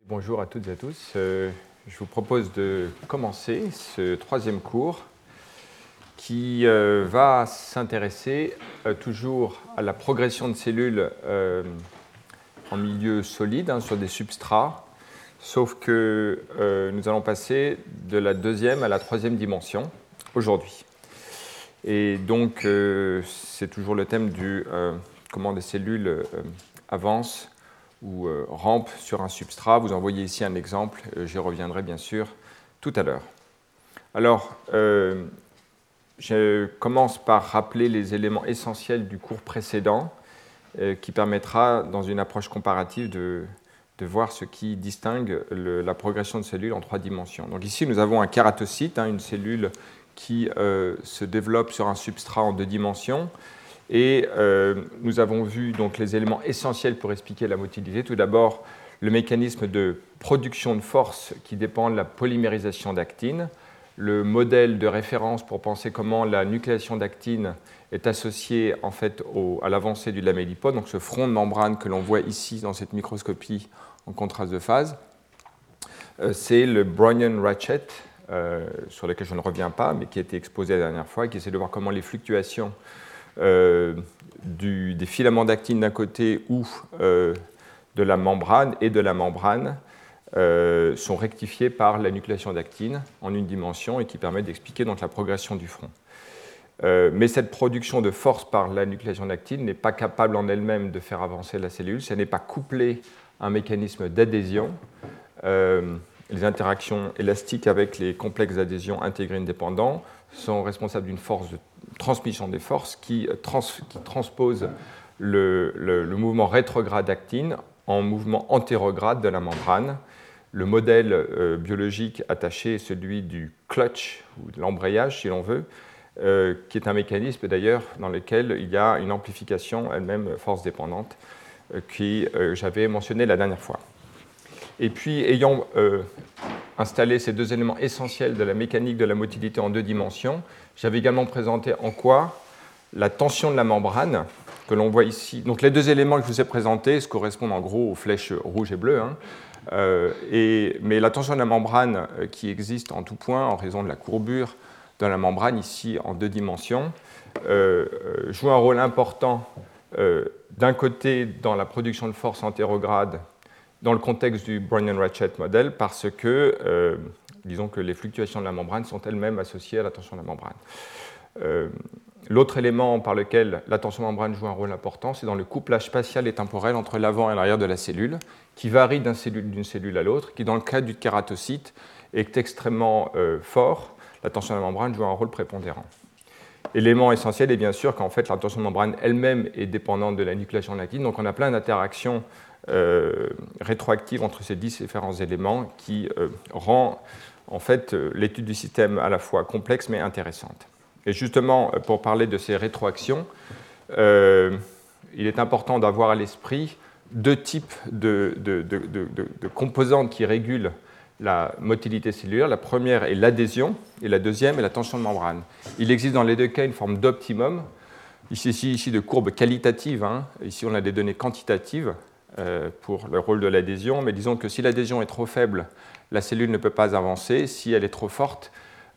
Bonjour à toutes et à tous. Je vous propose de commencer ce troisième cours qui va s'intéresser toujours à la progression de cellules en milieu solide, sur des substrats, sauf que nous allons passer de la deuxième à la troisième dimension aujourd'hui. Et donc, c'est toujours le thème du comment des cellules avancent ou rampe sur un substrat. Vous en voyez ici un exemple, j'y reviendrai bien sûr tout à l'heure. Alors, je commence par rappeler les éléments essentiels du cours précédent qui permettra, dans une approche comparative, de voir ce qui distingue la progression de cellules en trois dimensions. Donc ici, nous avons un kératocyte, une cellule qui se développe sur un substrat en deux dimensions. Et nous avons vu donc les éléments essentiels pour expliquer la motilité. Tout d'abord, le mécanisme de production de force qui dépend de la polymérisation d'actine, le modèle de référence pour penser comment la nucléation d'actine est associée en fait à l'avancée du lamellipode, donc ce front de membrane que l'on voit ici dans cette microscopie en contraste de phase. C'est le Brownian-Ratchet, sur lequel je ne reviens pas, mais qui a été exposé la dernière fois, et qui essaie de voir comment les fluctuations des filaments d'actine d'un côté ou de la membrane et de la membrane sont rectifiés par la nucléation d'actine en une dimension et qui permet d'expliquer donc la progression du front. Mais cette production de force par la nucléation d'actine n'est pas capable en elle-même de faire avancer la cellule, ça n'est pas couplé à un mécanisme d'adhésion. Les interactions élastiques avec les complexes d'adhésion intégrines dépendants sont responsables d'une force de transmission des forces qui transpose le mouvement rétrograde d'actine en mouvement antérograde de la membrane. Le modèle biologique attaché est celui du clutch, ou de l'embrayage si l'on veut, qui est un mécanisme d'ailleurs dans lequel il y a une amplification elle-même force dépendante que j'avais mentionné la dernière fois. Et puis, ayant installé ces deux éléments essentiels de la mécanique de la motilité en deux dimensions, j'avais également présenté en quoi la tension de la membrane, que l'on voit ici, donc les deux éléments que je vous ai présentés se correspondent en gros aux flèches rouges et bleues, mais la tension de la membrane qui existe en tout point en raison de la courbure de la membrane, ici en deux dimensions, joue un rôle important d'un côté dans la production de force antérograde dans le contexte du Brownian-Ratchet modèle, parce que, disons que les fluctuations de la membrane sont elles-mêmes associées à la tension de la membrane. L'autre élément par lequel la tension de membrane joue un rôle important, c'est dans le couplage spatial et temporel entre l'avant et l'arrière de la cellule, qui varie d'une cellule à l'autre, qui dans le cas du kératocyte est extrêmement fort. La tension de la membrane joue un rôle prépondérant. L'élément essentiel est bien sûr qu'en fait la tension de membrane elle-même est dépendante de la nucléation d'actine, donc on a plein d'interactions rétroactive entre ces différents éléments qui rend en fait l'étude du système à la fois complexe mais intéressante. Et justement, pour parler de ces rétroactions, il est important d'avoir à l'esprit deux types de composantes qui régulent la motilité cellulaire. La première est l'adhésion et la deuxième est la tension de membrane. Il existe dans les deux cas une forme d'optimum, ici de courbe qualitative, ici on a des données quantitatives, pour le rôle de l'adhésion, mais disons que si l'adhésion est trop faible, la cellule ne peut pas avancer. Si elle est trop forte,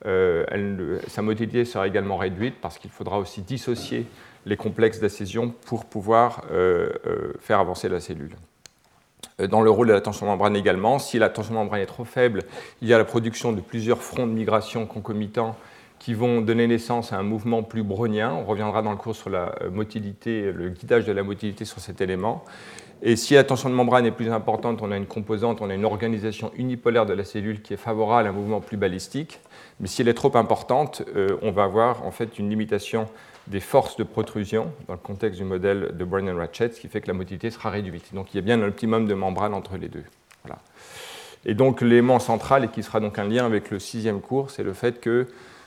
sa motilité sera également réduite parce qu'il faudra aussi dissocier les complexes d'adhésion pour pouvoir faire avancer la cellule. Dans le rôle de la tension de membrane également, si la tension de membrane est trop faible, il y a la production de plusieurs fronts de migration concomitants qui vont donner naissance à un mouvement plus brownien. On reviendra dans le cours sur la motilité, le guidage de la motilité sur cet élément. Et si la tension de membrane est plus importante, on a une composante, on a une organisation unipolaire de la cellule qui est favorable à un mouvement plus balistique. Mais si elle est trop importante, on va avoir en fait une limitation des forces de protrusion dans le contexte du modèle de Brownian-Ratchet, ce qui fait que la motilité sera réduite. Donc il y a bien un optimum de membrane entre les deux. Voilà. Et donc l'élément central, et qui sera donc un lien avec le sixième cours, c'est le fait que,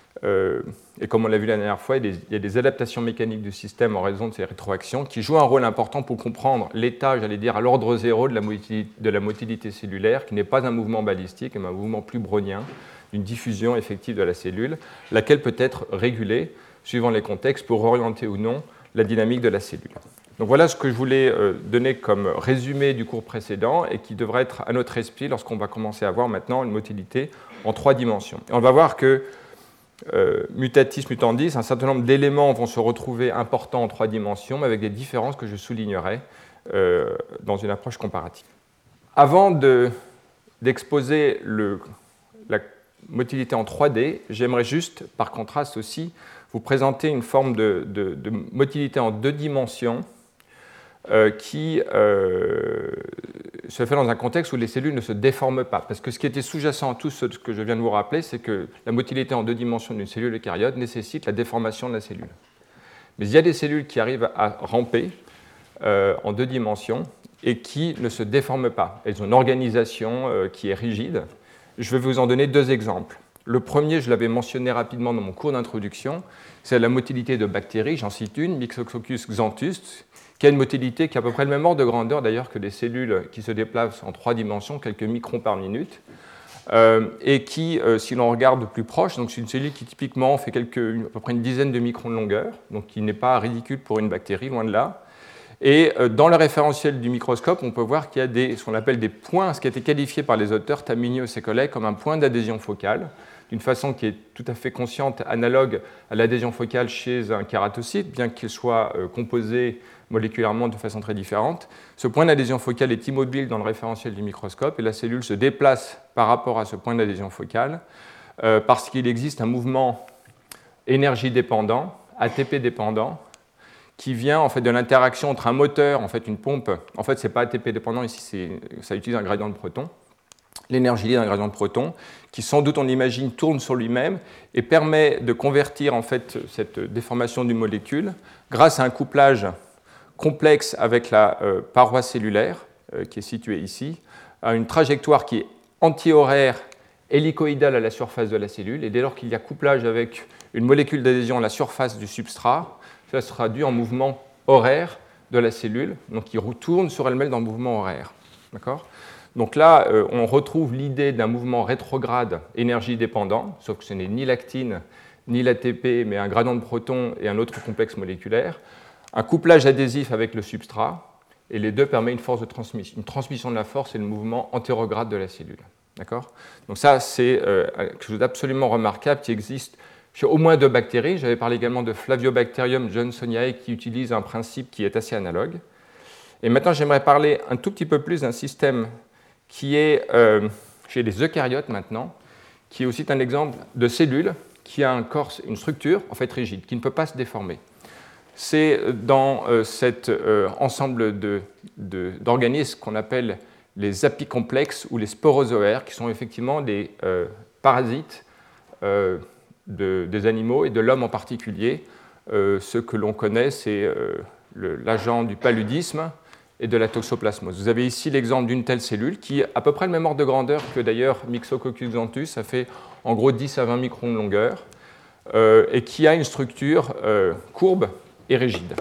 et comme on l'a vu la dernière fois, il y a des adaptations mécaniques du système en raison de ces rétroactions qui jouent un rôle important pour comprendre l'état, j'allais dire, à l'ordre zéro de la motilité cellulaire, qui n'est pas un mouvement balistique, mais un mouvement plus brownien, une diffusion effective de la cellule, laquelle peut être régulée suivant les contextes pour orienter ou non la dynamique de la cellule. Donc voilà ce que je voulais donner comme résumé du cours précédent et qui devrait être à notre esprit lorsqu'on va commencer à voir maintenant une motilité en 3 dimensions. Et on va voir que mutatis mutandis, un certain nombre d'éléments vont se retrouver importants en 3 dimensions, mais avec des différences que je soulignerai dans une approche comparative. Avant d'exposer la motilité en 3D, j'aimerais juste, par contraste aussi, vous présenter une forme de motilité en 2 dimensions qui se fait dans un contexte où les cellules ne se déforment pas. Parce que ce qui était sous-jacent à tout ce que je viens de vous rappeler, c'est que la motilité en 2 dimensions d'une cellule eucaryote nécessite la déformation de la cellule. Mais il y a des cellules qui arrivent à ramper en 2 dimensions et qui ne se déforment pas. Elles ont une organisation qui est rigide. Je vais vous en donner 2 exemples. Le premier, je l'avais mentionné rapidement dans mon cours d'introduction, c'est la motilité de bactéries. J'en cite une, Myxococcus xanthus, qui a une motilité qui est à peu près le même ordre de grandeur d'ailleurs que des cellules qui se déplacent en 3 dimensions, quelques microns par minute, et qui, si l'on regarde de plus proche, donc c'est une cellule qui typiquement fait à peu près une dizaine de microns de longueur, donc qui n'est pas ridicule pour une bactérie, loin de là. Et dans le référentiel du microscope, on peut voir qu'il y a ce qu'on appelle des points, ce qui a été qualifié par les auteurs Taminios et ses collègues comme un point d'adhésion focale, d'une façon qui est tout à fait consciente, analogue à l'adhésion focale chez un kératocyte, bien qu'il soit composé moléculairement de façon très différente. Ce point d'adhésion focale est immobile dans le référentiel du microscope et la cellule se déplace par rapport à ce point d'adhésion focale parce qu'il existe un mouvement énergie dépendant, ATP dépendant, qui vient en fait de l'interaction entre un moteur, en fait une pompe. En fait, ce n'est pas ATP dépendant ici, ça utilise un gradient de protons. L'énergie liée d'un gradient de protons, qui sans doute on imagine tourne sur lui-même et permet de convertir en fait cette déformation d'une molécule grâce à un couplage complexe avec la paroi cellulaire qui est située ici, à une trajectoire qui est antihoraire hélicoïdale à la surface de la cellule. Et dès lors qu'il y a couplage avec une molécule d'adhésion à la surface du substrat, ça sera dû en mouvement horaire de la cellule, donc qui retourne sur elle-même dans le mouvement horaire. D'accord ? Donc là, on retrouve l'idée d'un mouvement rétrograde énergie dépendant, sauf que ce n'est ni l'actine ni l'ATP, mais un gradient de protons et un autre complexe moléculaire, un couplage adhésif avec le substrat, et les deux permettent une transmission de la force et le mouvement antérograde de la cellule. D'accord ? Donc ça, c'est quelque chose d'absolument remarquable qui existe chez au moins 2 bactéries. J'avais parlé également de Flaviobacterium johnsoniae qui utilise un principe qui est assez analogue. Et maintenant, j'aimerais parler un tout petit peu plus d'un système qui est chez les eucaryotes maintenant, qui est aussi un exemple de cellule qui a un corps, une structure en fait rigide, qui ne peut pas se déformer. C'est dans cet ensemble d'organismes qu'on appelle les apicomplexes ou les sporozoaires, qui sont effectivement des parasites des animaux et de l'homme en particulier. Ce que l'on connaît, c'est l'agent du paludisme et de la toxoplasmose. Vous avez ici l'exemple d'une telle cellule qui a à peu près le même ordre de grandeur que d'ailleurs Myxococcus xanthus, ça fait en gros 10 à 20 microns de longueur, et qui a une structure courbe et rigide.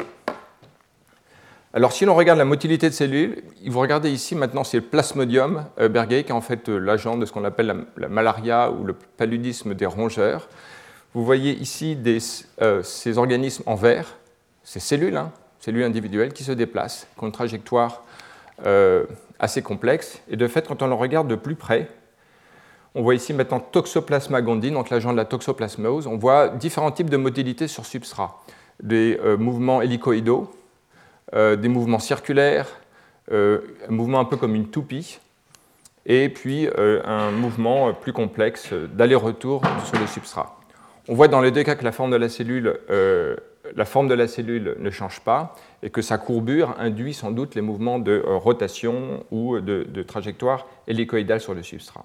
Alors si l'on regarde la motilité de cellules, vous regardez ici maintenant, c'est le Plasmodium berghei, qui est en fait l'agent de ce qu'on appelle la malaria ou le paludisme des rongeurs. Vous voyez ici ces organismes en vert, ces cellules, cellules individuelles qui se déplacent, qui ont une trajectoire assez complexe. Et de fait, quand on le regarde de plus près, on voit ici maintenant Toxoplasma gondii, donc l'agent de la toxoplasmose. On voit différents types de motilité sur substrat. Des mouvements hélicoïdaux, des mouvements circulaires, un mouvement un peu comme une toupie, et puis un mouvement plus complexe d'aller-retour sur le substrat. On voit dans les 2 cas que la forme de la cellule ne change pas et que sa courbure induit sans doute les mouvements de rotation ou de trajectoire hélicoïdale sur le substrat.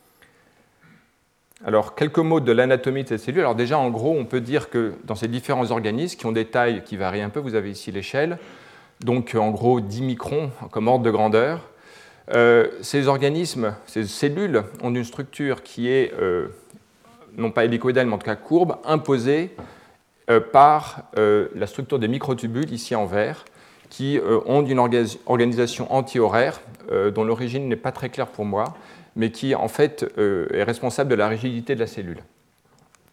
Alors, quelques mots de l'anatomie de cette cellule. Alors déjà, en gros, on peut dire que dans ces différents organismes qui ont des tailles qui varient un peu, vous avez ici l'échelle, donc en gros 10 microns comme ordre de grandeur. Ces organismes, ces cellules ont une structure qui est non pas hélicoïdale, mais en tout cas courbe, imposée par la structure des microtubules, ici en vert, qui ont une organisation antihoraire, dont l'origine n'est pas très claire pour moi, mais qui en fait est responsable de la rigidité de la cellule.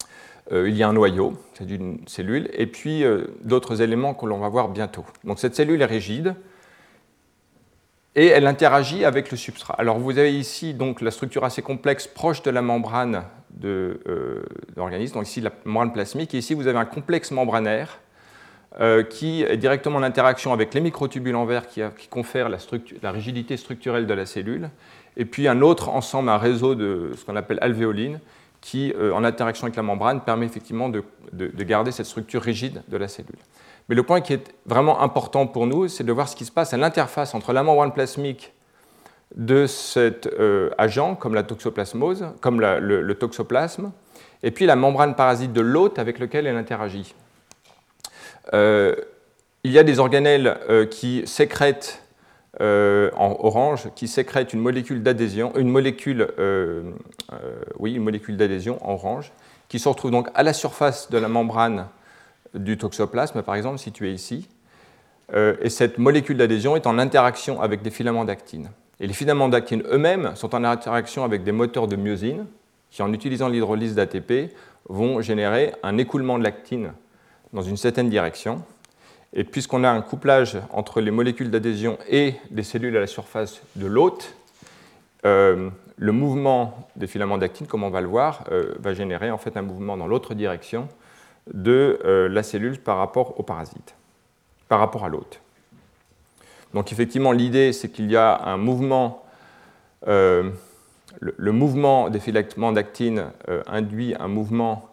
il y a un noyau, c'est d'une cellule, et puis d'autres éléments que l'on va voir bientôt. Donc cette cellule est rigide, et elle interagit avec le substrat. Alors vous avez ici donc la structure assez complexe proche de la membrane de l'organisme, donc ici la membrane plasmique, et ici vous avez un complexe membranaire qui est directement en interaction avec les microtubules en verre qui confèrent la rigidité structurelle de la cellule, et puis un autre ensemble, un réseau de ce qu'on appelle alvéoline, qui, en interaction avec la membrane, permet effectivement de garder cette structure rigide de la cellule. Mais le point qui est vraiment important pour nous, c'est de voir ce qui se passe à l'interface entre la membrane plasmique de cet agent, comme la toxoplasmose, comme le toxoplasme, et puis la membrane parasite de l'hôte avec lequel elle interagit. Il y a des organelles qui sécrètent, en orange, qui sécrètent une molécule d'adhésion, une molécule d'adhésion en orange, qui se retrouve donc à la surface de la membrane du toxoplasme, par exemple, située ici. Et cette molécule d'adhésion est en interaction avec des filaments d'actine. Et les filaments d'actine eux-mêmes sont en interaction avec des moteurs de myosine qui, en utilisant l'hydrolyse d'ATP, vont générer un écoulement de l'actine dans une certaine direction. Et puisqu'on a un couplage entre les molécules d'adhésion et des cellules à la surface de l'hôte, le mouvement des filaments d'actine, comme on va le voir, va générer en fait un mouvement dans l'autre direction de la cellule par rapport au parasite, par rapport à l'hôte. Donc effectivement, l'idée, c'est qu'il y a un mouvement, le mouvement des filaments d'actine induit un mouvement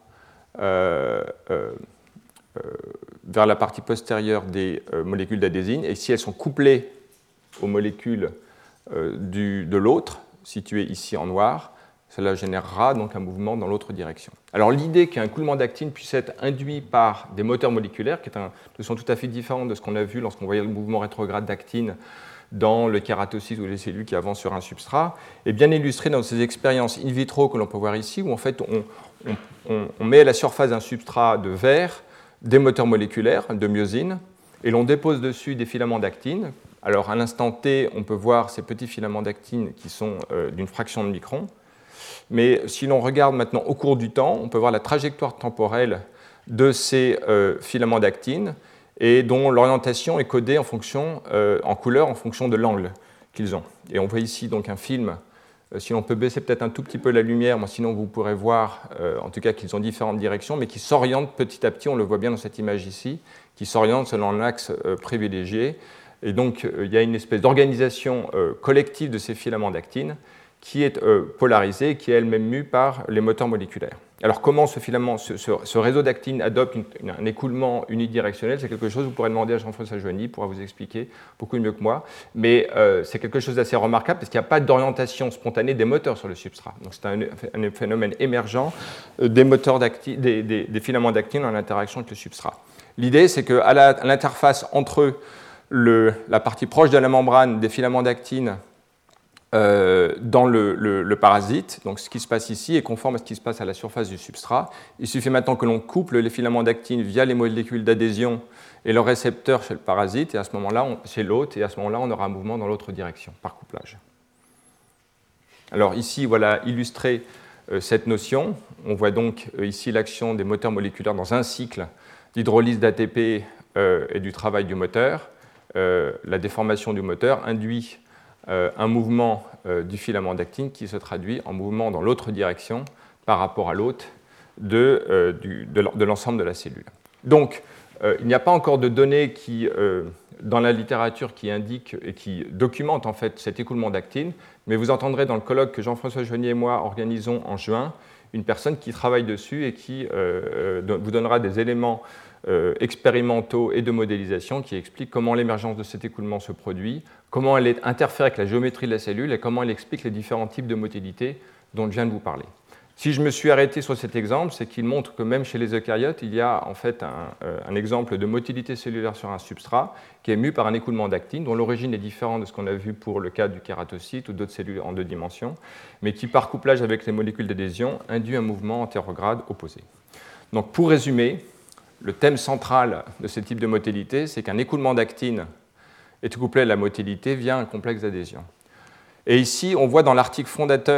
vers la partie postérieure des molécules d'adhésine, et si elles sont couplées aux molécules de l'autre, situées ici en noir, cela générera donc un mouvement dans l'autre direction. Alors l'idée qu'un écoulement d'actine puisse être induit par des moteurs moléculaires, qui est une notion tout à fait différente de ce qu'on a vu lorsqu'on voyait le mouvement rétrograde d'actine dans le kératocyte ou les cellules qui avancent sur un substrat, est bien illustrée dans ces expériences in vitro que l'on peut voir ici, où en fait on met à la surface d'un substrat de verre des moteurs moléculaires de myosine, et l'on dépose dessus des filaments d'actine. Alors à l'instant T, on peut voir ces petits filaments d'actine qui sont d'une fraction de micron. Mais si l'on regarde maintenant au cours du temps, on peut voir la trajectoire temporelle de ces filaments d'actine et dont l'orientation est codée en couleur en fonction de l'angle qu'ils ont. Et on voit ici donc un film, si l'on peut baisser peut-être un tout petit peu la lumière, sinon vous pourrez voir en tout cas qu'ils ont différentes directions, mais qui s'orientent petit à petit, on le voit bien dans cette image ici, qui s'orientent selon un axe privilégié. Et donc il y a une espèce d'organisation collective de ces filaments d'actine qui est polarisée et qui est elle-même mue par les moteurs moléculaires. Alors comment ce réseau d'actine adopte un écoulement unidirectionnel, c'est quelque chose que vous pourrez demander à Jean-François Joigny, il pourra vous expliquer beaucoup mieux que moi, mais c'est quelque chose d'assez remarquable parce qu'il n'y a pas d'orientation spontanée des moteurs sur le substrat. Donc c'est un phénomène émergent des filaments d'actine en interaction avec le substrat. L'idée, c'est qu'à l'interface entre la partie proche de la membrane des filaments d'actine dans le parasite, donc ce qui se passe ici est conforme à ce qui se passe à la surface du substrat. Il suffit maintenant que l'on couple les filaments d'actine via les molécules d'adhésion et leurs récepteurs chez le parasite, et à ce moment-là, chez l'hôte, et à ce moment-là, on aura un mouvement dans l'autre direction, par couplage. Alors ici, voilà illustré cette notion. On voit donc ici l'action des moteurs moléculaires dans un cycle d'hydrolyse d'ATP et du travail du moteur. La déformation du moteur induit un mouvement du filament d'actine qui se traduit en mouvement dans l'autre direction par rapport à l'hôte de l'ensemble de la cellule. Donc, il n'y a pas encore de données dans la littérature qui indiquent et qui documentent en fait cet écoulement d'actine, mais vous entendrez dans le colloque que Jean-François Joigny et moi organisons en juin une personne qui travaille dessus et qui vous donnera des éléments expérimentaux et de modélisation qui expliquent comment l'émergence de cet écoulement se produit, comment elle interfère avec la géométrie de la cellule et comment elle explique les différents types de motilité dont je viens de vous parler. Si je me suis arrêté sur cet exemple, c'est qu'il montre que même chez les eucaryotes, il y a en fait un exemple de motilité cellulaire sur un substrat qui est mu par un écoulement d'actine, dont l'origine est différente de ce qu'on a vu pour le cas du kératocyte ou d'autres cellules en 2 dimensions, mais qui, par couplage avec les molécules d'adhésion, induit un mouvement antérograde opposé. Donc, pour résumer, le thème central de ce type de motilité, c'est qu'un écoulement d'actine est couplé à la motilité via un complexe d'adhésion. Et ici, on voit dans l'article fondateur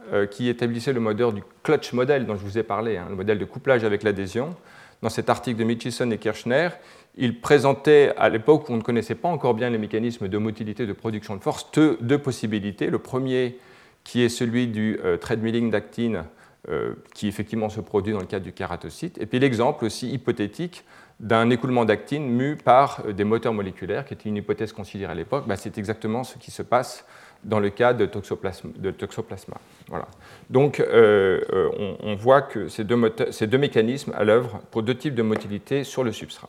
qui établissait le modèle du clutch model dont je vous ai parlé, le modèle de couplage avec l'adhésion. Dans cet article de Mitchison et Kirchner, il présentait, à l'époque où on ne connaissait pas encore bien les mécanismes de motilité de production de force, deux possibilités. Le premier, qui est celui du treadmilling d'actine, qui effectivement se produit dans le cadre du kératocyte, et puis l'exemple aussi hypothétique d'un écoulement d'actine mu par des moteurs moléculaires, qui était une hypothèse considérée à l'époque. C'est exactement ce qui se passe dans le cas de toxoplasma. Voilà. Donc, on voit que ces deux mécanismes à l'œuvre pour deux types de motilité sur le substrat.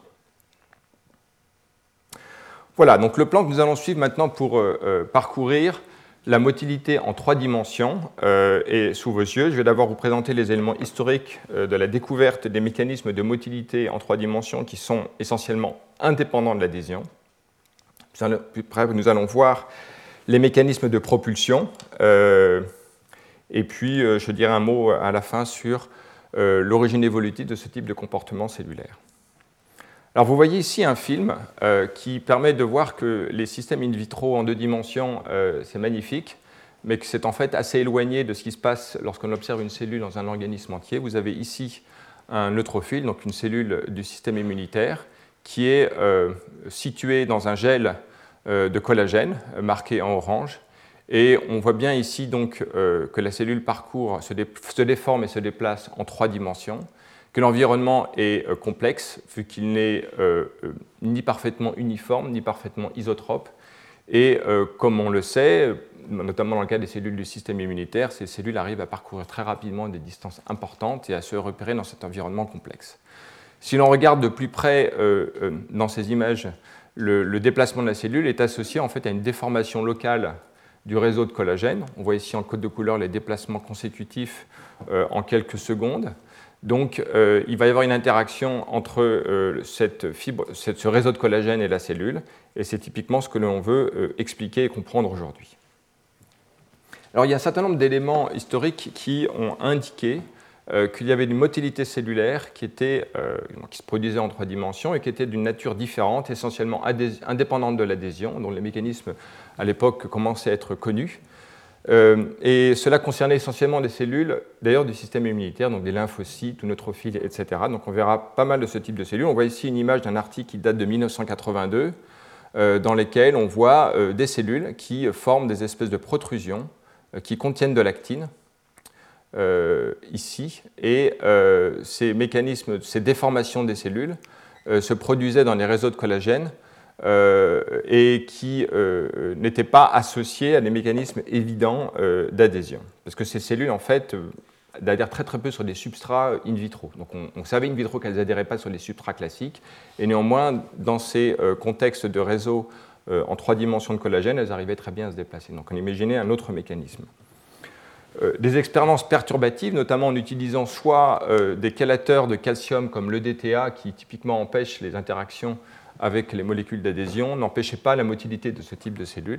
Voilà, donc le plan que nous allons suivre maintenant pour parcourir la motilité en 3 dimensions est sous vos yeux. Je vais d'abord vous présenter les éléments historiques de la découverte des mécanismes de motilité en 3 dimensions qui sont essentiellement indépendants de l'adhésion. Plus près, nous allons voir les mécanismes de propulsion et puis je dirai un mot à la fin sur l'origine évolutive de ce type de comportement cellulaire. Alors vous voyez ici un film qui permet de voir que les systèmes in vitro en 2 dimensions, c'est magnifique, mais que c'est en fait assez éloigné de ce qui se passe lorsqu'on observe une cellule dans un organisme entier. Vous avez ici un neutrophile, donc une cellule du système immunitaire, qui est située dans un gel de collagène, marqué en orange. Et on voit bien ici donc, que la cellule parcourt, se déforme et se déplace en 3 dimensions, que l'environnement est complexe, vu qu'il n'est ni parfaitement uniforme, ni parfaitement isotrope. Et comme on le sait, notamment dans le cas des cellules du système immunitaire, ces cellules arrivent à parcourir très rapidement des distances importantes et à se repérer dans cet environnement complexe. Si l'on regarde de plus près dans ces images, le déplacement de la cellule est associé en fait à une déformation locale du réseau de collagène. On voit ici en code de couleur les déplacements consécutifs en quelques secondes. Donc, il va y avoir une interaction entre ce réseau de collagène et la cellule, et c'est typiquement ce que l'on veut expliquer et comprendre aujourd'hui. Alors, il y a un certain nombre d'éléments historiques qui ont indiqué qu'il y avait une motilité cellulaire qui se produisait en 3 dimensions et qui était d'une nature différente, essentiellement indépendante de l'adhésion, dont les mécanismes à l'époque commençaient à être connus. Et cela concernait essentiellement des cellules, d'ailleurs du système immunitaire, donc des lymphocytes ou neutrophiles, etc. Donc on verra pas mal de ce type de cellules. On voit ici une image d'un article qui date de 1982, dans lequel on voit des cellules qui forment des espèces de protrusions qui contiennent de l'actine, ici, et ces mécanismes, ces déformations des cellules se produisaient dans les réseaux de collagène et qui n'étaient pas associés à des mécanismes évidents d'adhésion. Parce que ces cellules, en fait, adhèrent très très peu sur des substrats in vitro. Donc on savait in vitro qu'elles n'adhéraient pas sur les substrats classiques, et néanmoins, dans ces contextes de réseaux en 3 dimensions de collagène, elles arrivaient très bien à se déplacer. Donc on imaginait un autre mécanisme. Des expériences perturbatives, notamment en utilisant soit des chélateurs de calcium comme l'EDTA, qui typiquement empêchent les interactions avec les molécules d'adhésion, n'empêchaient pas la motilité de ce type de cellules.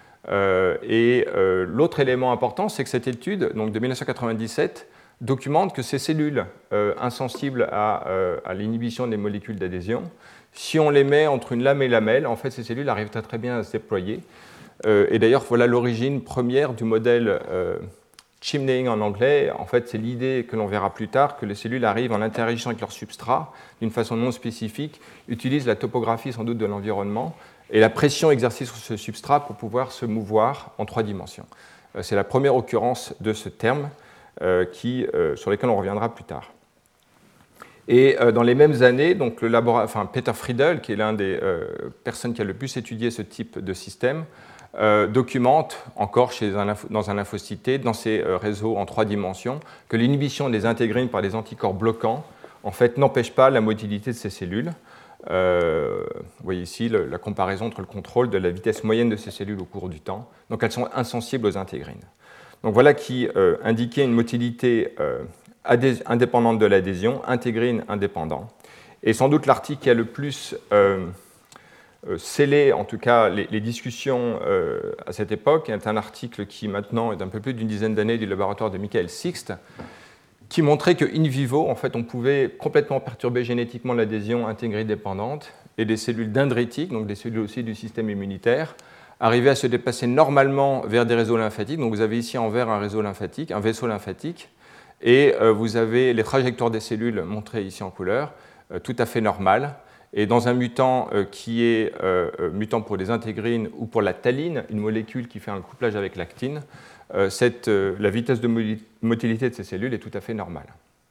L'autre élément important, c'est que cette étude donc de 1997 documente que ces cellules insensibles à l'inhibition des molécules d'adhésion, si on les met entre une lame et lamelle, en fait, ces cellules arrivent très bien à se déployer. Et d'ailleurs, voilà l'origine première du modèle chimneying en anglais. En fait, c'est l'idée que l'on verra plus tard que les cellules arrivent en interaction avec leur substrat d'une façon non spécifique, utilisent la topographie sans doute de l'environnement et la pression exercée sur ce substrat pour pouvoir se mouvoir en 3 dimensions. C'est la première occurrence de ce terme sur lequel on reviendra plus tard. Et dans les mêmes années, donc Peter Friedel, qui est l'un des personnes qui a le plus étudié ce type de système, documente encore dans un lymphocyte, dans ces réseaux en 3 dimensions, que l'inhibition des intégrines par des anticorps bloquants en fait, n'empêche pas la motilité de ces cellules. Vous voyez ici la comparaison entre le contrôle de la vitesse moyenne de ces cellules au cours du temps. Donc elles sont insensibles aux intégrines. Donc voilà qui indiquait une motilité indépendante de l'adhésion, intégrine indépendant. Et sans doute l'article qui a le plus scellé, en tout cas, les discussions à cette époque est un article qui maintenant est d'un peu plus d'une dizaine d'années du laboratoire de Michael Sixt, qui montrait que in vivo, en fait, on pouvait complètement perturber génétiquement l'adhésion intégrée dépendante et des cellules dendritiques, donc des cellules aussi du système immunitaire, arriver à se déplacer normalement vers des réseaux lymphatiques. Donc vous avez ici en vert un réseau lymphatique, un vaisseau lymphatique, et vous avez les trajectoires des cellules montrées ici en couleur, tout à fait normales. Et dans un mutant qui est mutant pour les intégrines ou pour la taline, une molécule qui fait un couplage avec l'actine, la vitesse de motilité de ces cellules est tout à fait normale.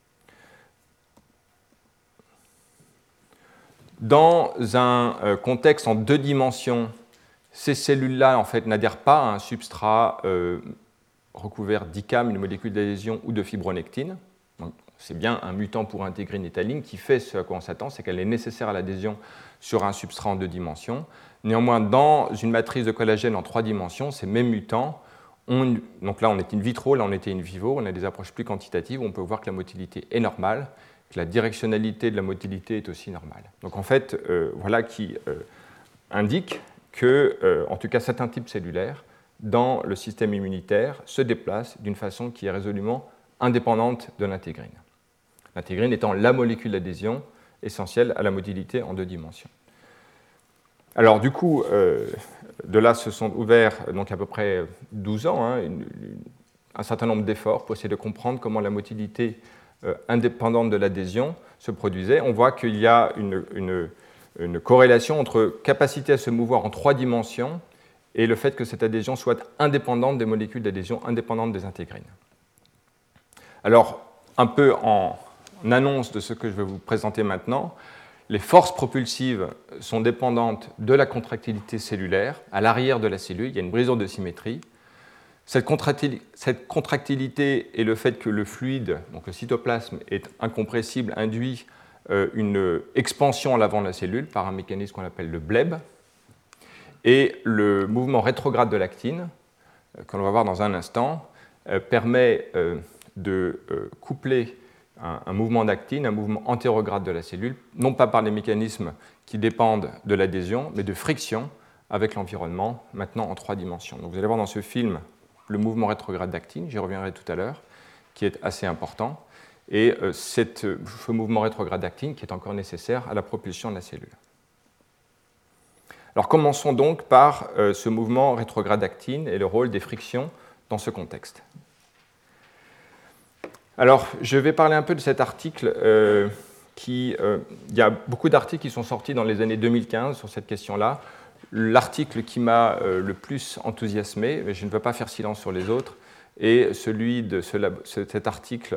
Dans un contexte en 2 dimensions, ces cellules-là en fait, n'adhèrent pas à un substrat recouvert d'ICAM, une molécule d'adhésion, ou de fibronectine. C'est bien un mutant pour intégrine et taline qui fait ce à quoi on s'attend, c'est qu'elle est nécessaire à l'adhésion sur un substrat en 2 dimensions. Néanmoins, dans une matrice de collagène en 3 dimensions, ces mêmes mutants, donc là on est in vitro, là on était in vivo, on a des approches plus quantitatives, on peut voir que la motilité est normale, que la directionnalité de la motilité est aussi normale. Donc en fait, voilà qui indique que, en tout cas, certains types cellulaires, dans le système immunitaire, se déplacent d'une façon qui est résolument indépendante de l'intégrine. L'intégrine étant la molécule d'adhésion essentielle à la motilité en 2 dimensions. Alors du coup, de là se sont ouverts donc à peu près 12 ans, un certain nombre d'efforts pour essayer de comprendre comment la motilité indépendante de l'adhésion se produisait. On voit qu'il y a une corrélation entre capacité à se mouvoir en 3 dimensions et le fait que cette adhésion soit indépendante des molécules d'adhésion, indépendante des intégrines. Alors, un peu en annonce de ce que je vais vous présenter maintenant, les forces propulsives sont dépendantes de la contractilité cellulaire. À l'arrière de la cellule, il y a une brisure de symétrie. Cette contractilité et le fait que le fluide, donc le cytoplasme, est incompressible, induit une expansion à l'avant de la cellule par un mécanisme qu'on appelle le BLEB. Et le mouvement rétrograde de l'actine, que l'on va voir dans un instant, permet de coupler un mouvement d'actine, un mouvement antérograde de la cellule, non pas par les mécanismes qui dépendent de l'adhésion, mais de friction avec l'environnement, maintenant en 3 dimensions. Donc vous allez voir dans ce film le mouvement rétrograde d'actine, j'y reviendrai tout à l'heure, qui est assez important, et ce mouvement rétrograde d'actine qui est encore nécessaire à la propulsion de la cellule. Alors commençons donc par ce mouvement rétrograde d'actine et le rôle des frictions dans ce contexte. Alors, je vais parler un peu de cet article. Il y a beaucoup d'articles qui sont sortis dans les années 2015 sur cette question-là. L'article qui m'a le plus enthousiasmé, mais je ne veux pas faire silence sur les autres, est celui de cet article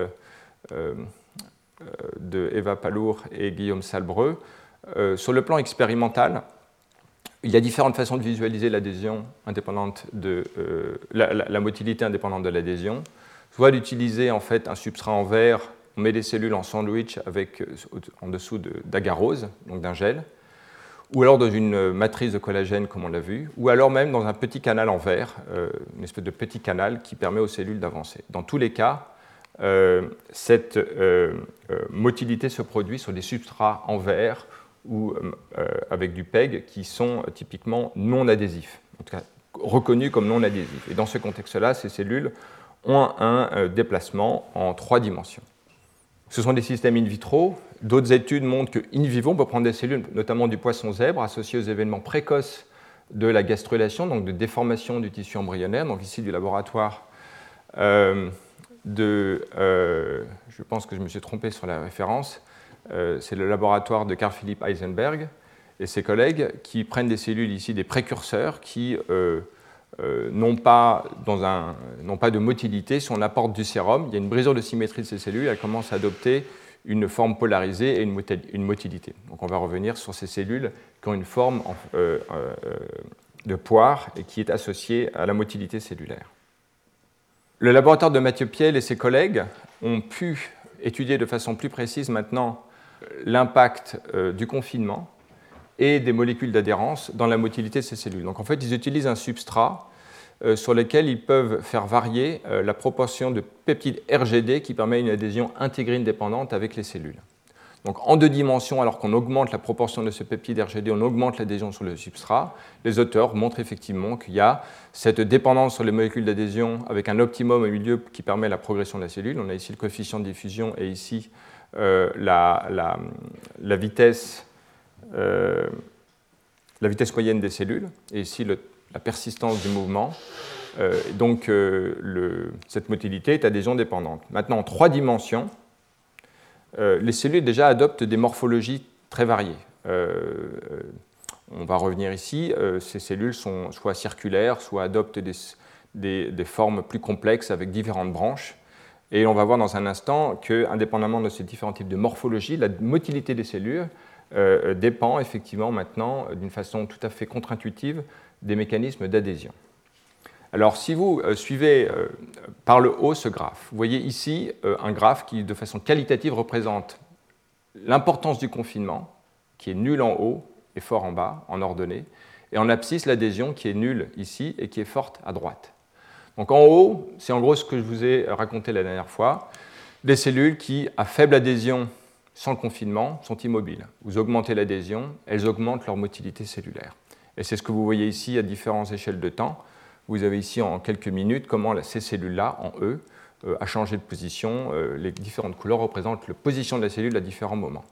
de Eva Palour et Guillaume Salbreux. Sur le plan expérimental, il y a différentes façons de visualiser l'adhésion indépendante la motilité indépendante de l'adhésion. Soit d'utiliser en fait un substrat en verre, on met des cellules en sandwich avec en dessous d'agarose, donc d'un gel, ou alors dans une matrice de collagène comme on l'a vu, ou alors même dans un petit canal en verre, une espèce de petit canal qui permet aux cellules d'avancer. Dans tous les cas, cette motilité se produit sur des substrats en verre ou avec du PEG qui sont typiquement non adhésifs, en tout cas reconnus comme non adhésifs. Et dans ce contexte-là, ces cellules ont un déplacement en 3 dimensions. Ce sont des systèmes in vitro. D'autres études montrent qu'in vivo, on peut prendre des cellules, notamment du poisson zèbre, associées aux événements précoces de la gastrulation, donc de déformation du tissu embryonnaire, donc ici du laboratoire je pense que je me suis trompé sur la référence, c'est le laboratoire de Carl Philipp Eisenberg et ses collègues qui prennent des cellules ici, des précurseurs qui n'ont pas de motilité. Si on apporte du sérum, il y a une brisure de symétrie de ces cellules, elles commencent à adopter une forme polarisée et une motilité. Donc on va revenir sur ces cellules qui ont une forme de poire et qui est associée à la motilité cellulaire. Le laboratoire de Mathieu Piel et ses collègues ont pu étudier de façon plus précise maintenant l'impact du confinement et des molécules d'adhérence dans la motilité de ces cellules. Donc en fait, ils utilisent un substrat sur lequel ils peuvent faire varier la proportion de peptides RGD qui permet une adhésion intégrine dépendante avec les cellules. Donc en 2 dimensions, alors qu'on augmente la proportion de ce peptide RGD, on augmente l'adhésion sur le substrat. Les auteurs montrent effectivement qu'il y a cette dépendance sur les molécules d'adhésion avec un optimum au milieu qui permet la progression de la cellule. On a ici le coefficient de diffusion et ici la vitesse moyenne des cellules, et ici la persistance du mouvement. Donc, cette motilité est adhésion dépendante. Maintenant, en 3 dimensions, les cellules déjà adoptent des morphologies très variées. On va revenir ici. Ces cellules sont soit circulaires, soit adoptent des formes plus complexes avec différentes branches. Et on va voir dans un instant que, indépendamment de ces différents types de morphologie, la motilité des cellules dépend effectivement maintenant, d'une façon tout à fait contre-intuitive, des mécanismes d'adhésion. Alors, si vous suivez par le haut ce graphe, vous voyez ici un graphe qui, de façon qualitative, représente l'importance du confinement, qui est nul en haut et fort en bas, en ordonnée, et en abscisse, l'adhésion qui est nulle ici et qui est forte à droite. Donc en haut, c'est en gros ce que je vous ai raconté la dernière fois, des cellules qui, à faible adhésion sans le confinement, sont immobiles. Vous augmentez l'adhésion, elles augmentent leur motilité cellulaire. Et c'est ce que vous voyez ici à différentes échelles de temps. Vous avez ici en quelques minutes comment ces cellules-là, en E, a changé de position. Les différentes couleurs représentent la position de la cellule à différents moments.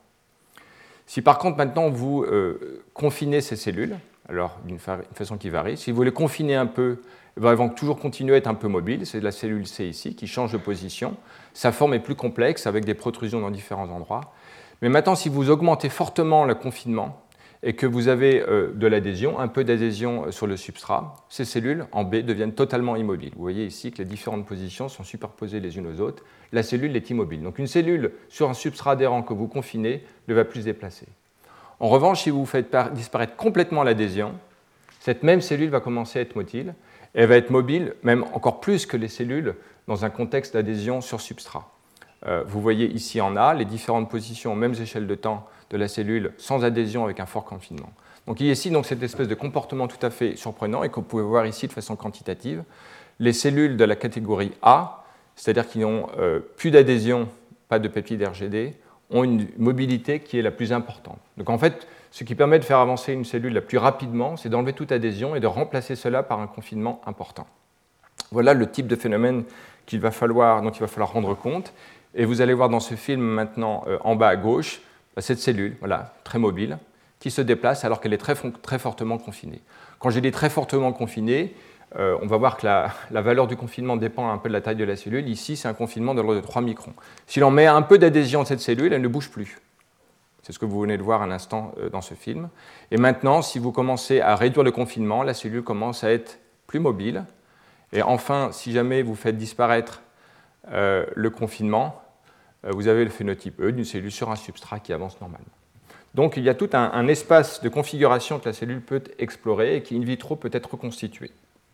Si par contre maintenant vous confinez ces cellules, alors d'une façon qui varie, si vous les confinez un peu, elles vont toujours continuer à être un peu mobiles. C'est la cellule C ici qui change de position. Sa forme est plus complexe avec des protrusions dans différents endroits. Mais maintenant, si vous augmentez fortement le confinement et que vous avez de l'adhésion, un peu d'adhésion sur le substrat, ces cellules en B deviennent totalement immobiles. Vous voyez ici que les différentes positions sont superposées les unes aux autres. La cellule est immobile. Donc une cellule sur un substrat adhérent que vous confinez ne va plus se déplacer. En revanche, si vous faites disparaître complètement l'adhésion, cette même cellule va commencer à être motile. Elle va être mobile, même encore plus que les cellules, dans un contexte d'adhésion sur substrat. Vous voyez ici en A les différentes positions aux mêmes échelles de temps de la cellule sans adhésion avec un fort confinement. Donc il y a ici donc, cette espèce de comportement tout à fait surprenant et que vous pouvez voir ici de façon quantitative. Les cellules de la catégorie A, c'est-à-dire qui n'ont plus d'adhésion, pas de peptides RGD, ont une mobilité qui est la plus importante. Donc en fait, ce qui permet de faire avancer une cellule la plus rapidement, c'est d'enlever toute adhésion et de remplacer cela par un confinement important. Voilà le type de phénomène dont il va falloir rendre compte. Et vous allez voir dans ce film maintenant, en bas à gauche, cette cellule, voilà, très mobile, qui se déplace alors qu'elle est très fortement confinée. Quand j'ai dit très fortement confinée, on va voir que la valeur du confinement dépend un peu de la taille de la cellule. Ici, c'est un confinement de l'ordre de 3 microns. Si l'on met un peu d'adhésion à cette cellule, elle ne bouge plus. C'est ce que vous venez de voir un instant dans ce film. Et maintenant, si vous commencez à réduire le confinement, la cellule commence à être plus mobile. Et enfin, si jamais vous faites disparaître le confinement, vous avez le phénotype E d'une cellule sur un substrat qui avance normalement. Donc il y a tout un espace de configuration que la cellule peut explorer et qui, in vitro, peut être reconstitué.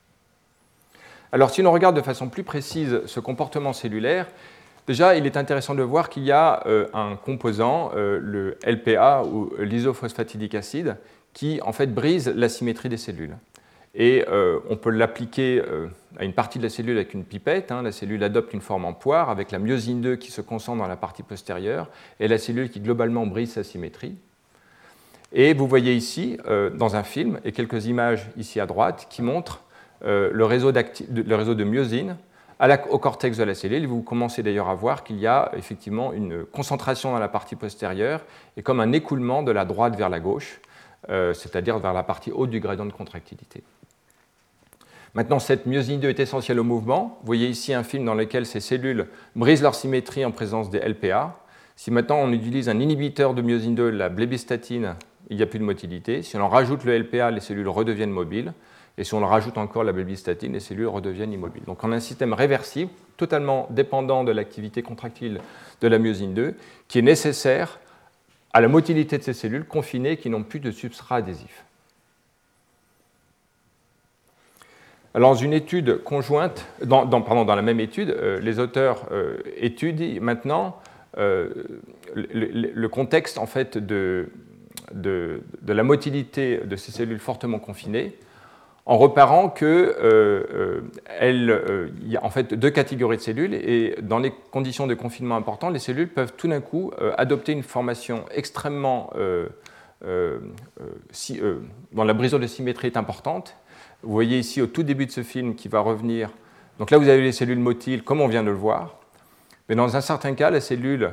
Alors si l'on regarde de façon plus précise ce comportement cellulaire, déjà il est intéressant de voir qu'il y a un composant, le LPA ou l'isophosphatidique acide, qui en fait brise la symétrie des cellules. Et on peut l'appliquer à une partie de la cellule avec une pipette. La cellule adopte une forme en poire avec la myosine 2 qui se concentre dans la partie postérieure et la cellule qui globalement brise sa symétrie. Et vous voyez ici, dans un film, et quelques images ici à droite, qui montrent le réseau de myosine au cortex de la cellule. Vous commencez d'ailleurs à voir qu'il y a effectivement une concentration dans la partie postérieure et comme un écoulement de la droite vers la gauche, c'est-à-dire vers la partie haute du gradient de contractilité. Maintenant, cette myosine 2 est essentielle au mouvement. Vous voyez ici un film dans lequel ces cellules brisent leur symétrie en présence des LPA. Si maintenant on utilise un inhibiteur de myosine 2, la blébistatine, il n'y a plus de motilité. Si on en rajoute le LPA, les cellules redeviennent mobiles. Et si on rajoute encore la blébistatine, les cellules redeviennent immobiles. Donc on a un système réversible, totalement dépendant de l'activité contractile de la myosine 2, qui est nécessaire à la motilité de ces cellules confinées qui n'ont plus de substrat adhésif. Alors, dans une étude conjointe, dans la même étude, les auteurs étudient maintenant le contexte en fait, de la motilité de ces cellules fortement confinées, en reparant qu'il y a en fait 2 catégories de cellules et dans les conditions de confinement importantes, les cellules peuvent tout d'un coup adopter une formation extrêmement dont la brisure de symétrie est importante. Vous voyez ici au tout début de ce film qui va revenir. Donc là, vous avez les cellules motiles, comme on vient de le voir. Mais dans un certain cas, la cellule,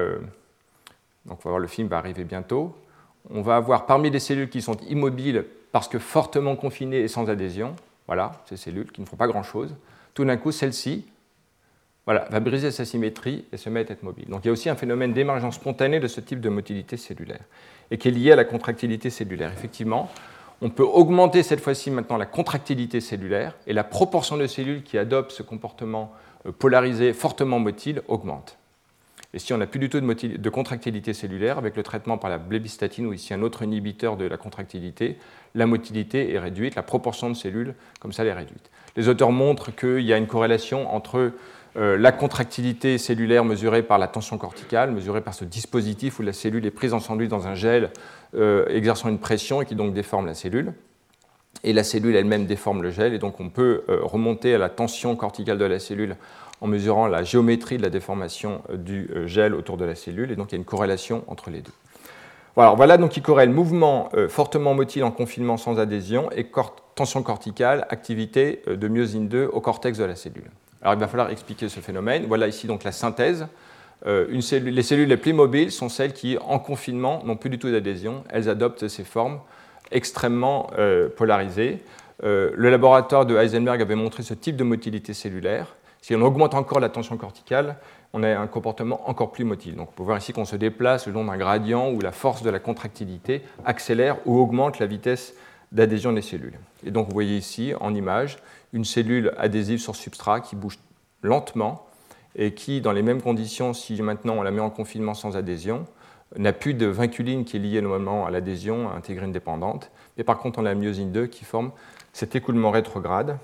donc on va voir le film va arriver bientôt, on va avoir parmi les cellules qui sont immobiles parce que fortement confinées et sans adhésion, voilà, ces cellules qui ne font pas grand-chose, tout d'un coup, celle-ci va briser sa symétrie et se mettre à être mobile. Donc il y a aussi un phénomène d'émergence spontanée de ce type de motilité cellulaire, et qui est lié à la contractilité cellulaire. Effectivement, on peut augmenter cette fois-ci maintenant la contractilité cellulaire, et la proportion de cellules qui adoptent ce comportement polarisé, fortement motile, augmente. Et si on n'a plus du tout de contractilité cellulaire, avec le traitement par la blébistatine ou ici un autre inhibiteur de la contractilité, la motilité est réduite, la proportion de cellules comme ça est réduite. Les auteurs montrent qu'il y a une corrélation entre la contractilité cellulaire mesurée par la tension corticale, mesurée par ce dispositif où la cellule est prise en sandwich dans un gel exerçant une pression et qui donc déforme la cellule. Et la cellule elle-même déforme le gel, et donc on peut remonter à la tension corticale de la cellule en mesurant la géométrie de la déformation du gel autour de la cellule, et donc il y a une corrélation entre les deux. Voilà donc qui corrèle mouvement fortement motile en confinement sans adhésion et tension corticale, activité de myosine 2 au cortex de la cellule. Alors il va falloir expliquer ce phénomène. Voilà ici donc la synthèse. Les cellules les plus mobiles sont celles qui, en confinement, n'ont plus du tout d'adhésion. Elles adoptent ces formes extrêmement polarisées. Le laboratoire de Heisenberg avait montré ce type de motilité cellulaire. Si on augmente encore la tension corticale, on a un comportement encore plus motile. Donc on peut voir ici qu'on se déplace le long d'un gradient où la force de la contractilité accélère ou augmente la vitesse d'adhésion des cellules. Et donc vous voyez ici, en image, une cellule adhésive sur substrat qui bouge lentement et qui, dans les mêmes conditions, si maintenant on la met en confinement sans adhésion, n'a plus de vinculine qui est liée normalement à l'adhésion intégrine dépendante. Mais par contre, on a la myosine 2 qui forme cet écoulement rétrograde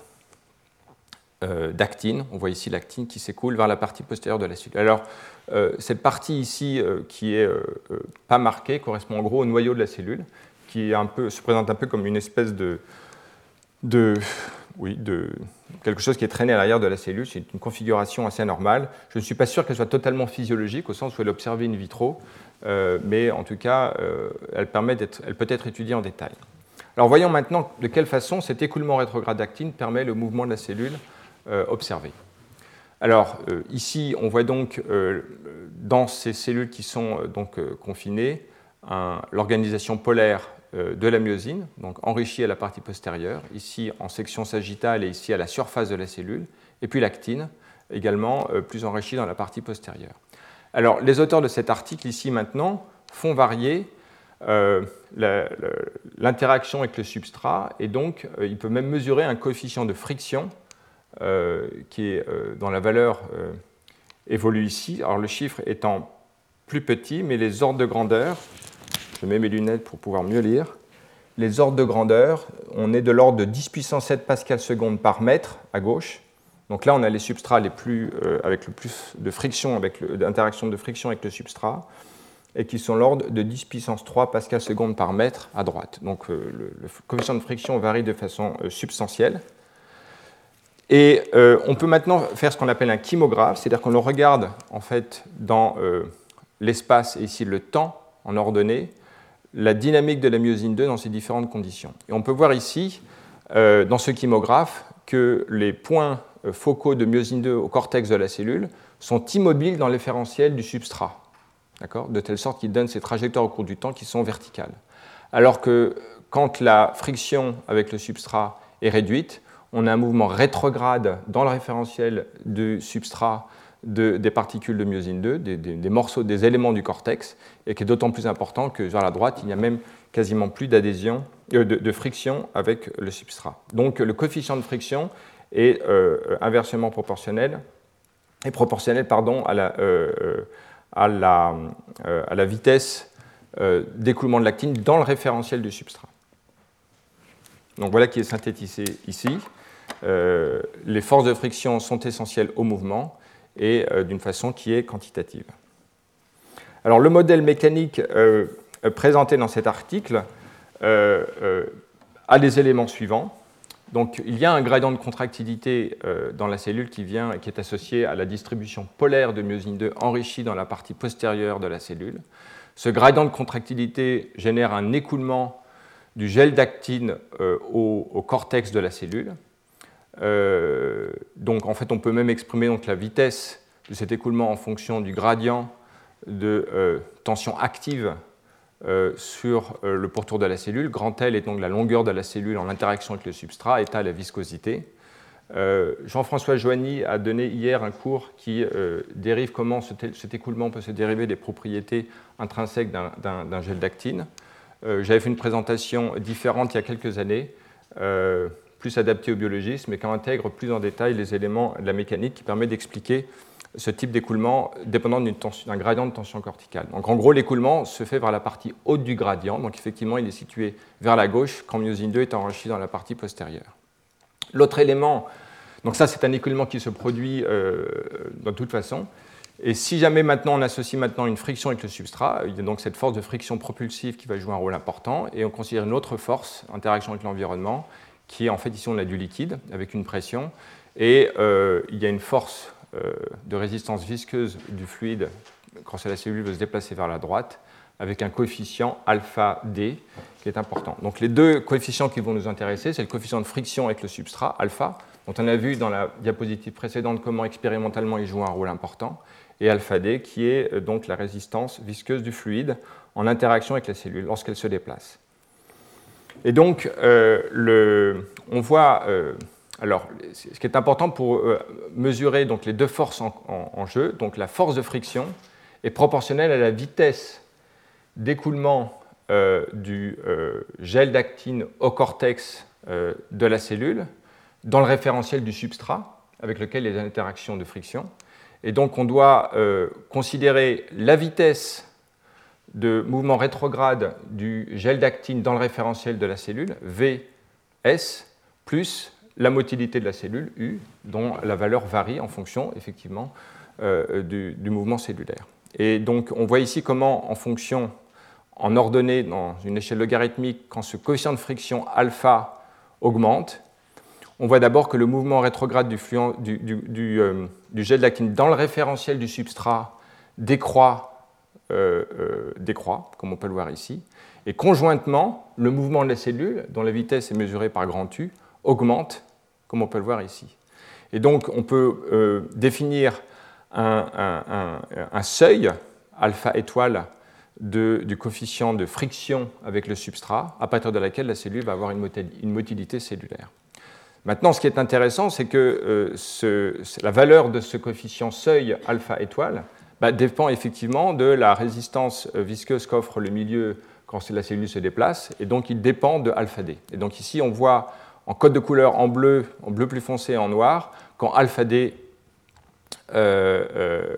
d'actine. On voit ici l'actine qui s'écoule vers la partie postérieure de la cellule. Alors, cette partie ici qui est pas marquée correspond en gros au noyau de la cellule, qui est se présente un peu comme une espèce de quelque chose qui est traîné à l'arrière de la cellule. C'est une configuration assez anormale. Je ne suis pas sûr qu'elle soit totalement physiologique, au sens où elle est observée in vitro, mais en tout cas, elle peut être étudiée en détail. Alors voyons maintenant de quelle façon cet écoulement rétrograde d'actine permet le mouvement de la cellule observé. Alors ici, on voit donc dans ces cellules qui sont confinées l'organisation polaire de la myosine, donc enrichie à la partie postérieure, ici en section sagittale et ici à la surface de la cellule, et puis l'actine, également plus enrichie dans la partie postérieure. Alors les auteurs de cet article ici maintenant font varier l'interaction avec le substrat, et donc ils peuvent même mesurer un coefficient de friction qui est dont la valeur évolue ici. Alors le chiffre étant plus petit, mais les ordres de grandeur, je mets mes lunettes pour pouvoir mieux lire, les ordres de grandeur, on est de l'ordre de 10 puissance 7 pascal seconde par mètre à gauche. Donc là, on a les substrats avec le plus de friction, d'interaction de friction avec le substrat, et qui sont l'ordre de 10 puissance 3 pascal seconde par mètre à droite. Donc le coefficient de friction varie de façon substantielle. Et on peut maintenant faire ce qu'on appelle un kymographe, c'est-à-dire qu'on le regarde en fait dans l'espace et ici le temps en ordonnée, la dynamique de la myosine 2 dans ces différentes conditions. Et on peut voir ici, dans ce kymographe, que les points focaux de myosine 2 au cortex de la cellule sont immobiles dans l'efférentiel du substrat, de telle sorte qu'ils donnent ces trajectoires au cours du temps qui sont verticales. Alors que quand la friction avec le substrat est réduite, on a un mouvement rétrograde dans le référentiel du substrat des particules de myosine 2, des morceaux, des éléments du cortex, et qui est d'autant plus important que vers la droite, il n'y a même quasiment plus d'adhésion, de friction avec le substrat. Donc le coefficient de friction est inversement proportionnel, à la vitesse d'écoulement de l'actine dans le référentiel du substrat. Donc voilà qui est synthétisé ici. Les forces de friction sont essentielles au mouvement et d'une façon qui est quantitative. Alors le modèle mécanique présenté dans cet article a les éléments suivants. Donc il y a un gradient de contractilité dans la cellule qui est associé à la distribution polaire de myosine 2 enrichie dans la partie postérieure de la cellule. Ce gradient de contractilité génère un écoulement du gel d'actine au cortex de la cellule. Donc en fait on peut même exprimer donc, la vitesse de cet écoulement en fonction du gradient de tension active sur le pourtour de la cellule. Grand L est donc la longueur de la cellule en interaction avec le substrat, et T la viscosité. Jean-François Joanny a donné hier un cours qui dérive comment cet écoulement peut se dériver des propriétés intrinsèques d'un gel d'actine. J'avais fait une présentation différente il y a quelques années, plus adaptée aux biologistes, mais qui intègre plus en détail les éléments de la mécanique qui permet d'expliquer ce type d'écoulement dépendant d'un gradient de tension corticale. Donc en gros, l'écoulement se fait vers la partie haute du gradient, donc effectivement il est situé vers la gauche quand myosine 2 est enrichi dans la partie postérieure. L'autre élément, donc ça c'est un écoulement qui se produit de toute façon, et si jamais maintenant on associe maintenant une friction avec le substrat, il y a donc cette force de friction propulsive qui va jouer un rôle important, et on considère une autre force, interaction avec l'environnement, qui est en fait ici on a du liquide avec une pression, et il y a une force de résistance visqueuse du fluide quand la cellule veut se déplacer vers la droite, avec un coefficient alpha D qui est important. Donc les deux coefficients qui vont nous intéresser, c'est le coefficient de friction avec le substrat, alpha, dont on a vu dans la diapositive précédente comment expérimentalement il joue un rôle important, et alpha D qui est donc la résistance visqueuse du fluide en interaction avec la cellule lorsqu'elle se déplace. Et donc on voit... Alors, ce qui est important pour mesurer donc, les deux forces en jeu, donc la force de friction est proportionnelle à la vitesse d'écoulement du gel d'actine au cortex de la cellule dans le référentiel du substrat avec lequel il y a des interactions de friction. Et donc, on doit considérer la vitesse de mouvement rétrograde du gel d'actine dans le référentiel de la cellule, Vs, plus la motilité de la cellule, U, dont la valeur varie en fonction, effectivement, du mouvement cellulaire. Et donc, on voit ici comment, en fonction, en ordonnée, dans une échelle logarithmique, quand ce coefficient de friction alpha augmente, on voit d'abord que le mouvement rétrograde du gel d'actine dans le référentiel du substrat décroît, comme on peut le voir ici, et conjointement, le mouvement de la cellule, dont la vitesse est mesurée par grand U, augmente, comme on peut le voir ici. Et donc, on peut définir un seuil, alpha étoile, du coefficient de friction avec le substrat, à partir de laquelle la cellule va avoir une motilité cellulaire. Maintenant, ce qui est intéressant, c'est que la valeur de ce coefficient seuil alpha étoile dépend effectivement de la résistance visqueuse qu'offre le milieu quand la cellule se déplace, et donc il dépend de alpha D. Et donc ici, on voit en code de couleur en bleu plus foncé et en noir, quand alpha D, le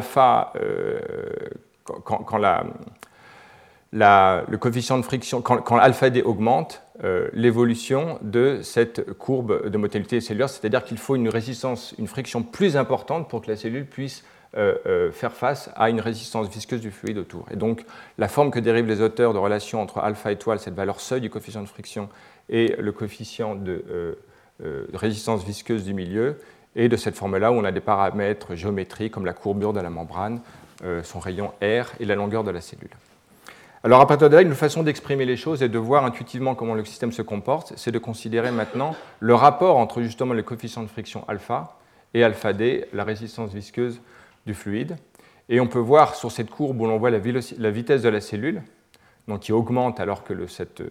coefficient de friction, quand alpha D augmente, l'évolution de cette courbe de motilité cellulaire, c'est-à-dire qu'il faut une friction plus importante pour que la cellule puisse faire face à une résistance visqueuse du fluide autour. Et donc, la forme que dérivent les auteurs de relation entre alpha étoile, cette valeur seuil du coefficient de friction, et le coefficient de résistance visqueuse du milieu, et de cette forme-là où on a des paramètres géométriques comme la courbure de la membrane, son rayon R et la longueur de la cellule. Alors à partir de là, une façon d'exprimer les choses et de voir intuitivement comment le système se comporte, c'est de considérer maintenant le rapport entre justement le coefficient de friction alpha et alpha D, la résistance visqueuse du fluide. Et on peut voir sur cette courbe où l'on voit la vitesse de la cellule, donc qui augmente alors que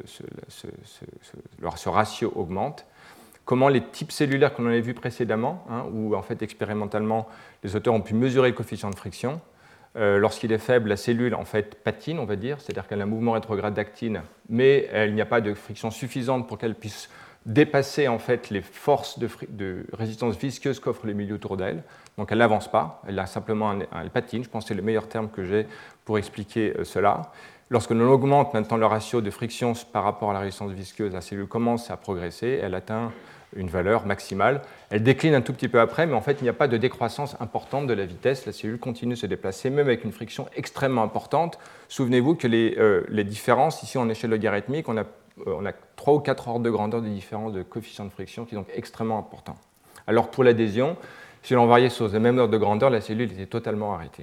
ce ratio augmente, comment les types cellulaires qu'on avait vus précédemment, où en fait expérimentalement les auteurs ont pu mesurer le coefficient de friction, lorsqu'il est faible, la cellule en fait patine, on va dire, c'est-à-dire qu'elle a un mouvement rétrograde d'actine, mais il n'y a pas de friction suffisante pour qu'elle puisse dépasser en fait les forces de résistance visqueuse qu'offre le milieu autour d'elle. Donc elle n'avance pas, elle a simplement elle patine. Je pense que c'est le meilleur terme que j'ai pour expliquer cela. Lorsque l'on augmente maintenant le ratio de friction par rapport à la résistance visqueuse, la cellule commence à progresser, elle atteint une valeur maximale. Elle décline un tout petit peu après, mais en fait, il n'y a pas de décroissance importante de la vitesse. La cellule continue de se déplacer, même avec une friction extrêmement importante. Souvenez-vous que les différences, ici en échelle logarithmique, on a 3 ou 4 ordres de grandeur de différence de coefficient de friction, qui est donc extrêmement important. Alors pour l'adhésion, si l'on variait sur le même ordre de grandeur, la cellule était totalement arrêtée.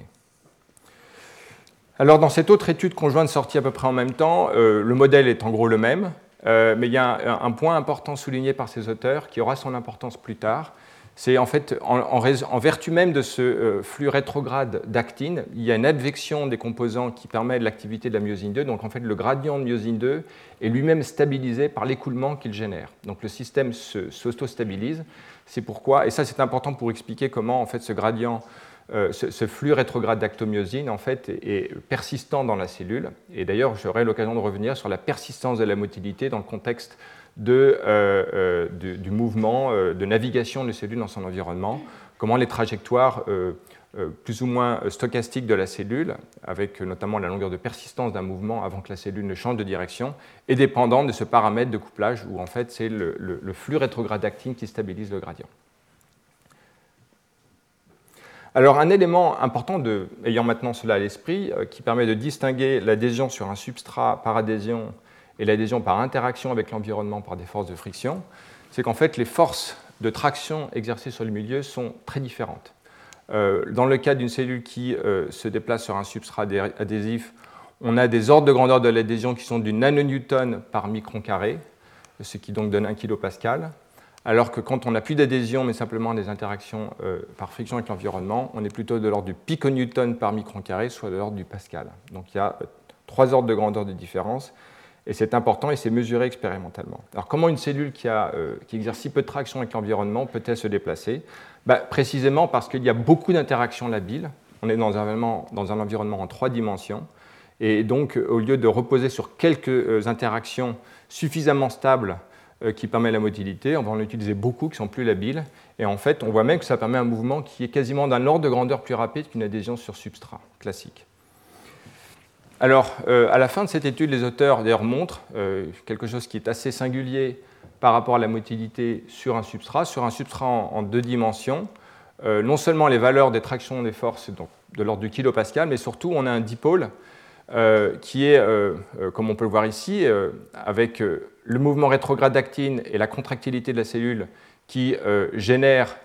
Alors dans cette autre étude conjointe sortie à peu près en même temps, le modèle est en gros le même, mais il y a un point important souligné par ces auteurs qui aura son importance plus tard, C'est en fait, en vertu même de ce flux rétrograde d'actine, il y a une advection des composants qui permet de l'activité de la myosine 2. Donc en fait, le gradient de myosine 2 est lui-même stabilisé par l'écoulement qu'il génère. Donc le système s'auto-stabilise. C'est pourquoi, et ça c'est important pour expliquer comment en fait ce gradient, ce flux rétrograde d'actomyosine en fait est persistant dans la cellule. Et d'ailleurs, j'aurai l'occasion de revenir sur la persistance de la motilité dans le contexte du mouvement de navigation de la cellule dans son environnement, comment les trajectoires plus ou moins stochastiques de la cellule, avec notamment la longueur de persistance d'un mouvement avant que la cellule ne change de direction, est dépendante de ce paramètre de couplage où en fait c'est le flux rétrograde d'actine qui stabilise le gradient. Alors un élément important, ayant maintenant cela à l'esprit, qui permet de distinguer l'adhésion sur un substrat par adhésion et l'adhésion par interaction avec l'environnement par des forces de friction, c'est qu'en fait les forces de traction exercées sur le milieu sont très différentes. Dans le cas d'une cellule qui se déplace sur un substrat adhésif, on a des ordres de grandeur de l'adhésion qui sont du nanonewton par micron carré, ce qui donc donne 1 kPa, alors que quand on n'a plus d'adhésion mais simplement des interactions par friction avec l'environnement, on est plutôt de l'ordre du piconewton par micron carré, soit de l'ordre du pascal. Donc il y a 3 ordres de grandeur de différence. Et c'est important et c'est mesuré expérimentalement. Alors comment une cellule qui exerce si peu de traction avec l'environnement peut-elle se déplacer? Précisément parce qu'il y a beaucoup d'interactions labiles. On est dans un environnement en 3 dimensions. Et donc, au lieu de reposer sur quelques interactions suffisamment stables qui permettent la motilité, on va en utiliser beaucoup qui sont plus labiles. Et en fait, on voit même que ça permet un mouvement qui est quasiment d'un ordre de grandeur plus rapide qu'une adhésion sur substrat classique. Alors, à la fin de cette étude, les auteurs d'ailleurs montrent quelque chose qui est assez singulier par rapport à la motilité sur un substrat en 2 dimensions. Non seulement les valeurs des tractions des forces donc, de l'ordre du kilopascal, mais surtout on a un dipôle qui est, comme on peut le voir ici, avec le mouvement rétrograde d'actine et la contractilité de la cellule qui génère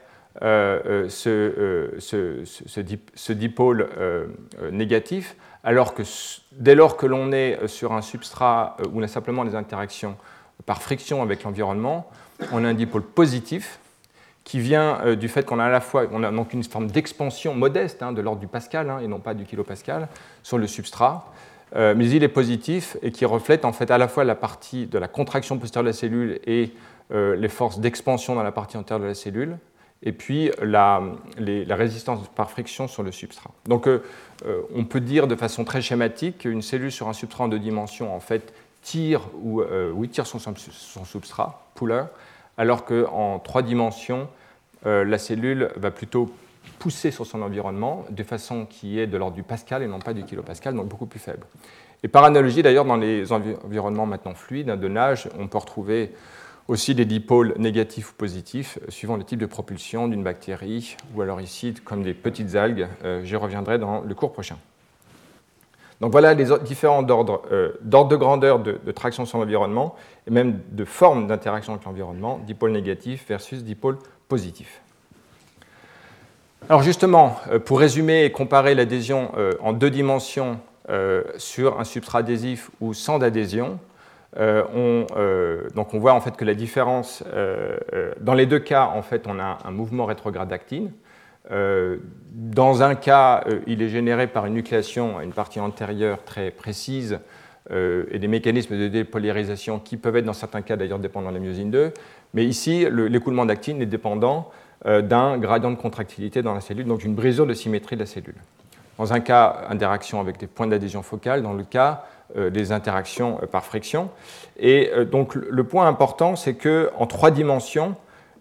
ce dipôle négatif, alors que dès lors que l'on est sur un substrat où on a simplement des interactions par friction avec l'environnement, on a un dipôle positif qui vient du fait qu'on a à la fois donc une forme d'expansion modeste de l'ordre du pascal et non pas du kilopascal sur le substrat, mais il est positif et qui reflète en fait à la fois la partie de la contraction postérieure de la cellule et les forces d'expansion dans la partie antérieure de la cellule, et puis la résistance par friction sur le substrat. Donc on peut dire de façon très schématique qu'une cellule sur un substrat en 2 dimensions en fait tire tire son substrat, puller, alors qu'en 3 dimensions, la cellule va plutôt pousser sur son environnement de façon qui est de l'ordre du pascal et non pas du kilopascal, donc beaucoup plus faible. Et par analogie d'ailleurs, dans les environnements maintenant fluides de nage, on peut retrouver aussi des dipôles négatifs ou positifs, suivant le type de propulsion d'une bactérie, ou alors ici, comme des petites algues. J'y reviendrai dans le cours prochain. Donc voilà les différents ordres de grandeur de traction sur l'environnement, et même de forme d'interaction avec l'environnement, dipôle négatif versus dipôle positif. Alors justement, pour résumer et comparer l'adhésion en 2 dimensions sur un substrat adhésif ou sans adhésion, donc on voit en fait que la différence, dans les 2 cas, en fait, on a un mouvement rétrograde d'actine. Dans un cas, il est généré par une nucléation à une partie antérieure très précise et des mécanismes de dépolymérisation qui peuvent être dans certains cas d'ailleurs dépendants de la myosine 2. Mais ici, l'écoulement d'actine est dépendant d'un gradient de contractilité dans la cellule, donc d'une brisure de symétrie de la cellule. Dans un cas, interaction avec des points d'adhésion focale, dans le cas, des interactions par friction. Et donc le point important, c'est qu'en 3 dimensions,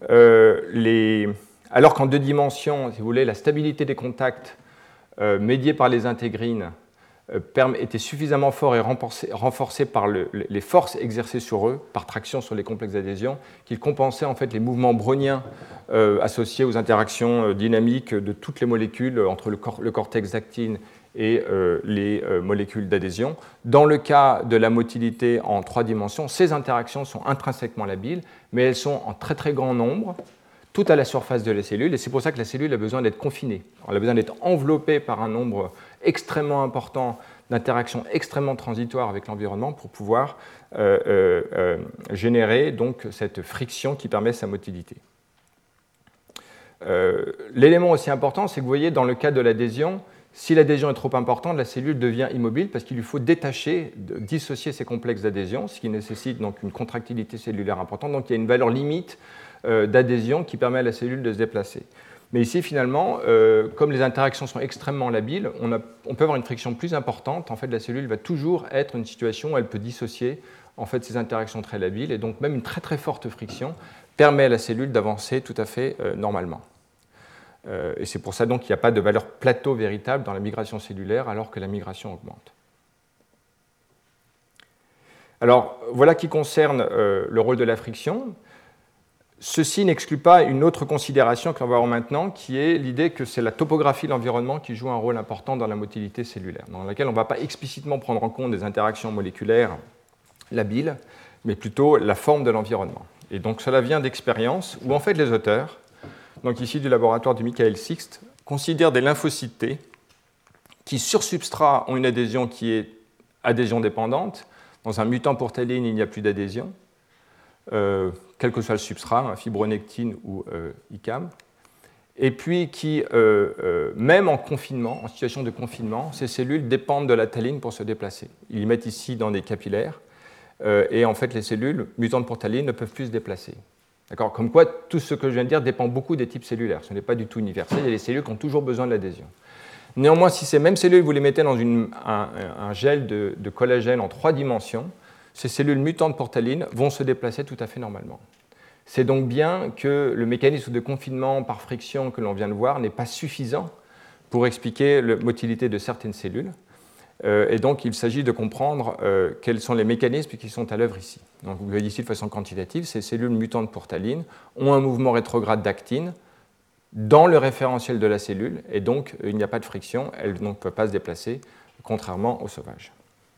alors qu'en 2 dimensions, si vous voulez, la stabilité des contacts médiée par les intégrines était suffisamment fort et renforcée par les forces exercées sur eux, par traction sur les complexes d'adhésion, qu'ils compensaient en fait les mouvements browniens associés aux interactions dynamiques de toutes les molécules entre le cortex d'actine et les molécules d'adhésion. Dans le cas de la motilité en 3 dimensions, ces interactions sont intrinsèquement labiles, mais elles sont en très très grand nombre, tout à la surface de la cellule, et c'est pour ça que la cellule a besoin d'être confinée. Elle a besoin d'être enveloppée par un nombre extrêmement important d'interactions extrêmement transitoires avec l'environnement pour pouvoir générer donc cette friction qui permet sa motilité. L'élément aussi important, c'est que vous voyez, dans le cas de l'adhésion, si l'adhésion est trop importante, la cellule devient immobile parce qu'il lui faut détacher, dissocier ces complexes d'adhésion, ce qui nécessite donc une contractilité cellulaire importante. Donc il y a une valeur limite d'adhésion qui permet à la cellule de se déplacer. Mais ici, finalement, comme les interactions sont extrêmement labiles, on peut avoir une friction plus importante. En fait, la cellule va toujours être une situation où elle peut dissocier en fait, ces interactions très labiles. Et donc, même une très très forte friction permet à la cellule d'avancer tout à fait normalement. Et c'est pour ça donc qu'il n'y a pas de valeur plateau véritable dans la migration cellulaire alors que la migration augmente. Alors, voilà qui concerne le rôle de la friction. Ceci n'exclut pas une autre considération que l'on va voir maintenant, qui est l'idée que c'est la topographie de l'environnement qui joue un rôle important dans la motilité cellulaire, dans laquelle on ne va pas explicitement prendre en compte des interactions moléculaires labiles, mais plutôt la forme de l'environnement. Et donc cela vient d'expériences où en fait les auteurs, donc ici du laboratoire de Michael Sixt, considèrent des lymphocytes T qui sur substrat ont une adhésion qui est adhésion dépendante. Dans un mutant pour taline, il n'y a plus d'adhésion. Quel que soit le substrat, fibronectine ou ICAM, et puis qui, même en confinement, en situation de confinement, ces cellules dépendent de la taline pour se déplacer. Ils les mettent ici dans des capillaires, et en fait les cellules mutantes pour taline ne peuvent plus se déplacer. D'accord ? Comme quoi, tout ce que je viens de dire dépend beaucoup des types cellulaires. Ce n'est pas du tout universel, il y a des cellules qui ont toujours besoin de l'adhésion. Néanmoins, si ces mêmes cellules, vous les mettez dans un gel de collagène en 3 dimensions, ces cellules mutantes pour taline vont se déplacer tout à fait normalement. C'est donc bien que le mécanisme de confinement par friction que l'on vient de voir n'est pas suffisant pour expliquer la motilité de certaines cellules. Et donc, il s'agit de comprendre quels sont les mécanismes qui sont à l'œuvre ici. Donc, vous voyez ici de façon quantitative, ces cellules mutantes pour taline ont un mouvement rétrograde d'actine dans le référentiel de la cellule, et donc il n'y a pas de friction, elles ne peuvent pas se déplacer, contrairement aux sauvages.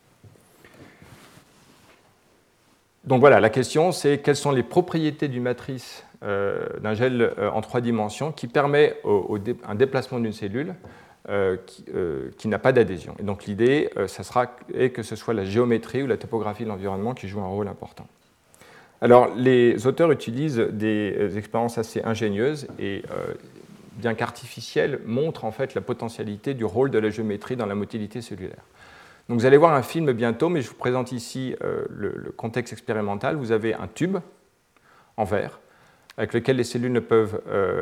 Donc voilà, la question c'est quelles sont les propriétés d'une matrice d'un gel en 3 dimensions qui permet un déplacement d'une cellule qui n'a pas d'adhésion. Et donc l'idée, est que ce soit la géométrie ou la topographie de l'environnement qui joue un rôle important. Alors les auteurs utilisent des expériences assez ingénieuses et bien qu'artificielles montrent en fait la potentialité du rôle de la géométrie dans la motilité cellulaire. Donc vous allez voir un film bientôt, mais je vous présente ici le contexte expérimental. Vous avez un tube en verre avec lequel les cellules peuvent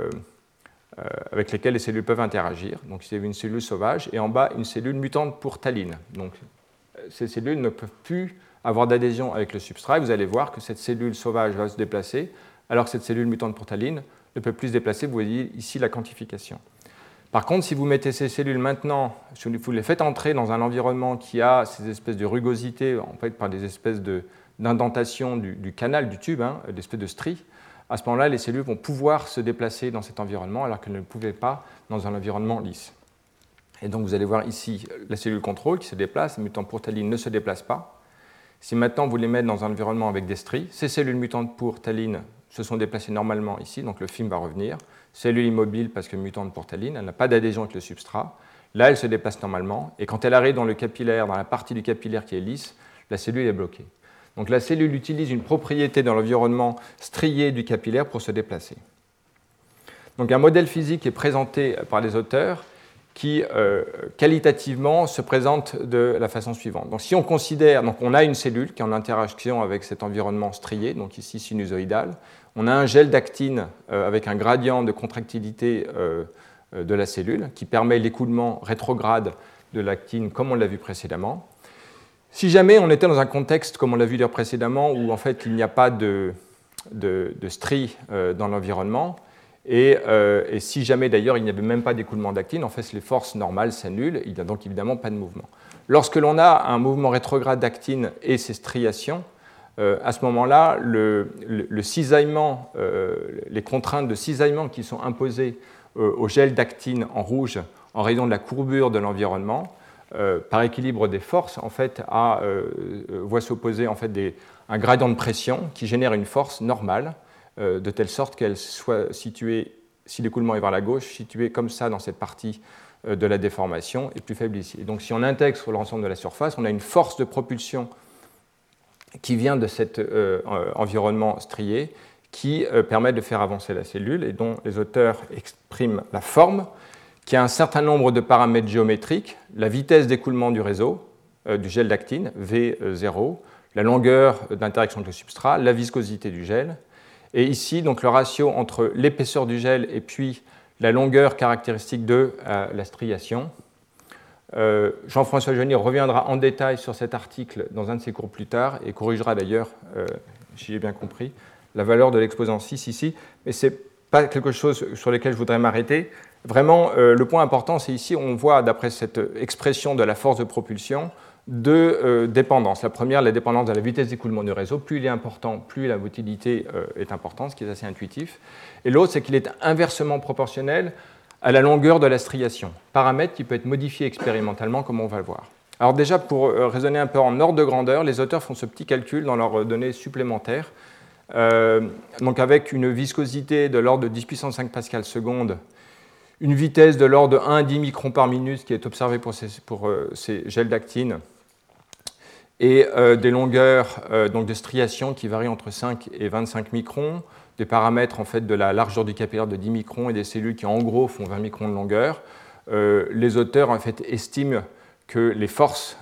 interagir. Donc ici, vous avez une cellule sauvage et en bas, une cellule mutante pour taline. Donc ces cellules ne peuvent plus avoir d'adhésion avec le substrat. Et vous allez voir que cette cellule sauvage va se déplacer, alors que cette cellule mutante pour taline ne peut plus se déplacer. Vous voyez ici la quantification. Par contre, si vous mettez ces cellules maintenant, si vous les faites entrer dans un environnement qui a ces espèces de rugosité, en fait par des espèces d'indentation du canal, du tube, des espèces de stries, à ce moment-là, les cellules vont pouvoir se déplacer dans cet environnement alors qu'elles ne le pouvaient pas dans un environnement lisse. Et donc vous allez voir ici la cellule contrôle qui se déplace, les mutants pour taline ne se déplacent pas. Si maintenant vous les mettez dans un environnement avec des stries, ces cellules mutantes pour taline se sont déplacées normalement ici, donc le film va revenir. Cellule immobile parce que mutante pour taline, elle n'a pas d'adhésion avec le substrat. Là, elle se déplace normalement, et quand elle arrive dans le capillaire, dans la partie du capillaire qui est lisse, la cellule est bloquée. Donc la cellule utilise une propriété dans l'environnement strié du capillaire pour se déplacer. Donc un modèle physique est présenté par les auteurs qui, qualitativement, se présente de la façon suivante. Donc si on considère, donc on a une cellule qui est en interaction avec cet environnement strié, donc ici sinusoïdal, on a un gel d'actine avec un gradient de contractilité de la cellule qui permet l'écoulement rétrograde de l'actine comme on l'a vu précédemment. Si jamais on était dans un contexte, comme on l'a vu d'ailleurs précédemment, où en fait il n'y a pas de stries dans l'environnement, et si jamais d'ailleurs il n'y avait même pas d'écoulement d'actine, en fait les forces normales s'annulent, il n'y a donc évidemment pas de mouvement. Lorsque l'on a un mouvement rétrograde d'actine et ses striations, à ce moment-là, le cisaillement, les contraintes de cisaillement qui sont imposées au gel d'actine en rouge en raison de la courbure de l'environnement, par équilibre des forces, en fait, voit s'opposer en fait, un gradient de pression qui génère une force normale, de telle sorte qu'elle soit située, si l'écoulement est vers la gauche, située comme ça dans cette partie de la déformation et plus faible ici. Et donc si on intègre sur l'ensemble de la surface, on a une force de propulsion qui vient de cet environnement strié, qui permettent de faire avancer la cellule et dont les auteurs expriment la forme, qui a un certain nombre de paramètres géométriques, la vitesse d'écoulement du réseau, du gel d'actine, V0, la longueur d'interaction avec le substrat, la viscosité du gel. Et ici, donc, le ratio entre l'épaisseur du gel et puis la longueur caractéristique de la striation. Jean-François Jeunier reviendra en détail sur cet article dans un de ses cours plus tard et corrigera d'ailleurs, si j'ai bien compris, la valeur de l'exposant 6 ici. Mais ce n'est pas quelque chose sur lequel je voudrais m'arrêter. Vraiment, le point important, c'est ici, on voit, d'après cette expression de la force de propulsion, deux dépendances. La première, la dépendance de la vitesse d'écoulement du réseau. Plus il est important, plus la motilité est importante, ce qui est assez intuitif. Et l'autre, c'est qu'il est inversement proportionnel à la longueur de la striation, paramètre qui peut être modifié expérimentalement, comme on va le voir. Alors déjà, pour raisonner un peu en ordre de grandeur, les auteurs font ce petit calcul dans leurs données supplémentaires. Donc avec une viscosité de l'ordre de 10 puissance 5 pascal seconde, une vitesse de l'ordre de 1 à 10 microns par minute qui est observée pour ces gels d'actine, et des longueurs donc de striation qui varient entre 5 et 25 microns, des paramètres en fait, de la largeur du capillaire de 10 microns et des cellules qui en gros font 20 microns de longueur. Les auteurs en fait, estiment que les forces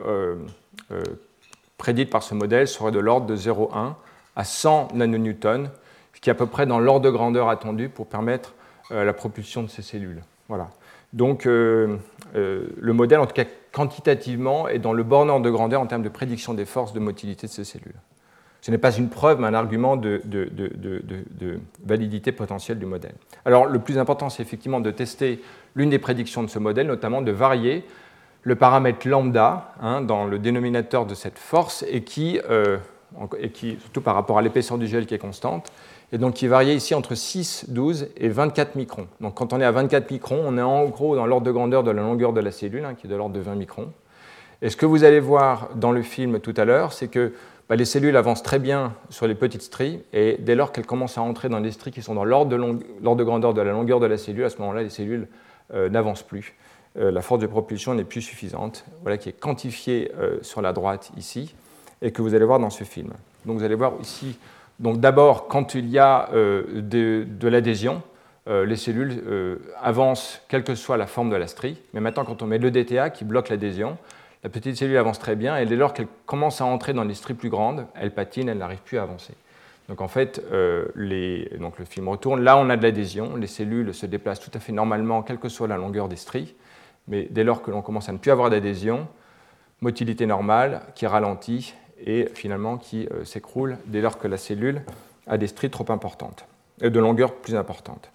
prédites par ce modèle seraient de l'ordre de 0,1 à 100 nanonewtons, ce qui est à peu près dans l'ordre de grandeur attendu pour permettre la propulsion de ces cellules. Voilà. Donc le modèle, en tout cas quantitativement, est dans le borne ordre de grandeur en termes de prédiction des forces de motilité de ces cellules. Ce n'est pas une preuve, mais un argument de validité potentielle du modèle. Alors le plus important, c'est effectivement de tester l'une des prédictions de ce modèle, notamment de varier le paramètre lambda dans le dénominateur de cette force et qui, surtout par rapport à l'épaisseur du gel qui est constante, et donc qui variait ici entre 6, 12 et 24 microns. Donc quand on est à 24 microns, on est en gros dans l'ordre de grandeur de la longueur de la cellule, qui est de l'ordre de 20 microns. Et ce que vous allez voir dans le film tout à l'heure, c'est que les cellules avancent très bien sur les petites stries, et dès lors qu'elles commencent à entrer dans des stries qui sont dans l'ordre de grandeur de la longueur de la cellule, à ce moment-là, les cellules n'avancent plus. La force de propulsion n'est plus suffisante, voilà, qui est quantifiée sur la droite ici, et que vous allez voir dans ce film. Donc vous allez voir ici, donc d'abord, quand il y a de l'adhésion, les cellules avancent quelle que soit la forme de la strie, mais maintenant quand on met le DTA qui bloque l'adhésion, la petite cellule avance très bien, et dès lors qu'elle commence à entrer dans des stries plus grandes, elle patine, elle n'arrive plus à avancer. Donc en fait, donc le film retourne, là on a de l'adhésion, les cellules se déplacent tout à fait normalement, quelle que soit la longueur des stries, mais dès lors que l'on commence à ne plus avoir d'adhésion, motilité normale qui ralentit et finalement qui s'écroule dès lors que la cellule a des stries trop importantes, et de longueur plus importante.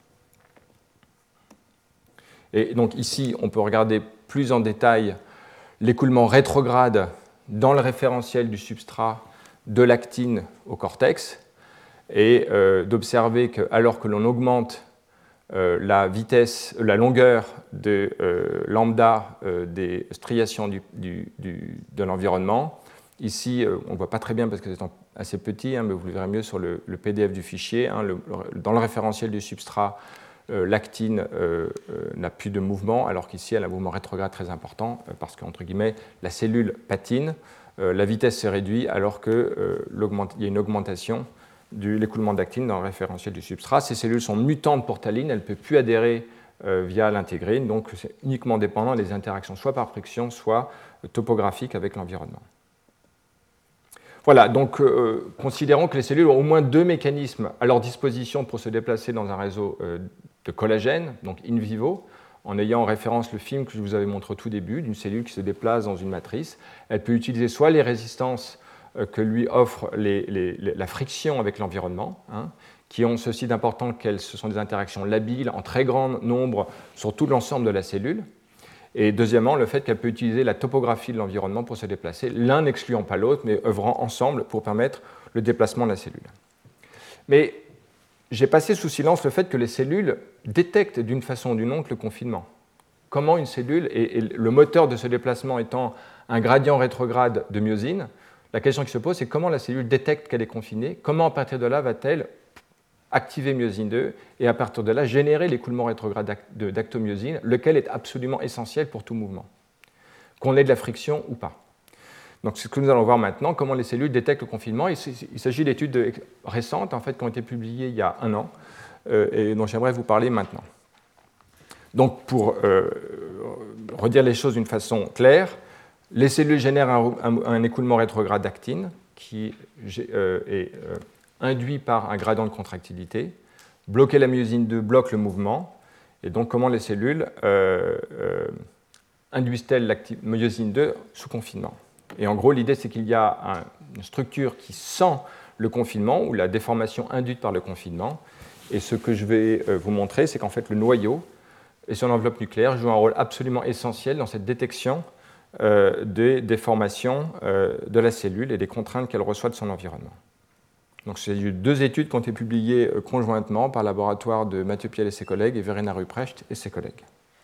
Et donc ici, on peut regarder plus en détail l'écoulement rétrograde dans le référentiel du substrat de l'actine au cortex, et d'observer qu'alors que l'on augmente la vitesse, la longueur de lambda des striations de l'environnement, ici on ne voit pas très bien parce que c'est assez petit, mais vous le verrez mieux sur le PDF du fichier, dans le référentiel du substrat, l'actine n'a plus de mouvement, alors qu'ici elle a un mouvement rétrograde très important, parce qu'entre guillemets, la cellule patine, la vitesse se réduit alors qu'il y a une augmentation de l'écoulement d'actine dans le référentiel du substrat. Ces cellules sont mutantes pour taline, elles ne peuvent plus adhérer via l'intégrine, donc c'est uniquement dépendant des interactions soit par friction, soit topographiques avec l'environnement. Voilà, donc considérons que les cellules ont au moins deux mécanismes à leur disposition pour se déplacer dans un réseau de collagène, donc in vivo, en ayant en référence le film que je vous avais montré au tout début, d'une cellule qui se déplace dans une matrice. Elle peut utiliser soit les résistances que lui offre la friction avec l'environnement, qui ont ceci d'important qu'elles ce sont des interactions labiles en très grand nombre sur tout l'ensemble de la cellule. Et deuxièmement, le fait qu'elle peut utiliser la topographie de l'environnement pour se déplacer, l'un n'excluant pas l'autre, mais œuvrant ensemble pour permettre le déplacement de la cellule. Mais j'ai passé sous silence le fait que les cellules détectent d'une façon ou d'une autre le confinement. Comment une cellule, et le moteur de ce déplacement étant un gradient rétrograde de myosine, la question qui se pose, c'est comment la cellule détecte qu'elle est confinée, comment à partir de là va-t-elle activer myosine 2 et à partir de là générer l'écoulement rétrograde d'actomyosine, lequel est absolument essentiel pour tout mouvement, qu'on ait de la friction ou pas. Donc, c'est ce que nous allons voir maintenant, comment les cellules détectent le confinement. Il s'agit d'études récentes, en fait, qui ont été publiées il y a 1 an, et dont j'aimerais vous parler maintenant. Donc, pour redire les choses d'une façon claire, les cellules génèrent un écoulement rétrograde d'actine qui est induit par un gradient de contractilité. Bloquer la myosine 2 bloque le mouvement. Et donc, comment les cellules induisent-elles la myosine 2 sous confinement? Et en gros, l'idée, c'est qu'il y a une structure qui sent le confinement ou la déformation induite par le confinement. Et ce que je vais vous montrer, c'est qu'en fait, le noyau et son enveloppe nucléaire jouent un rôle absolument essentiel dans cette détection des déformations de la cellule et des contraintes qu'elle reçoit de son environnement. Donc, c'est 2 études qui ont été publiées conjointement par le laboratoire de Mathieu Piel et ses collègues et Verena Ruprecht et ses collègues.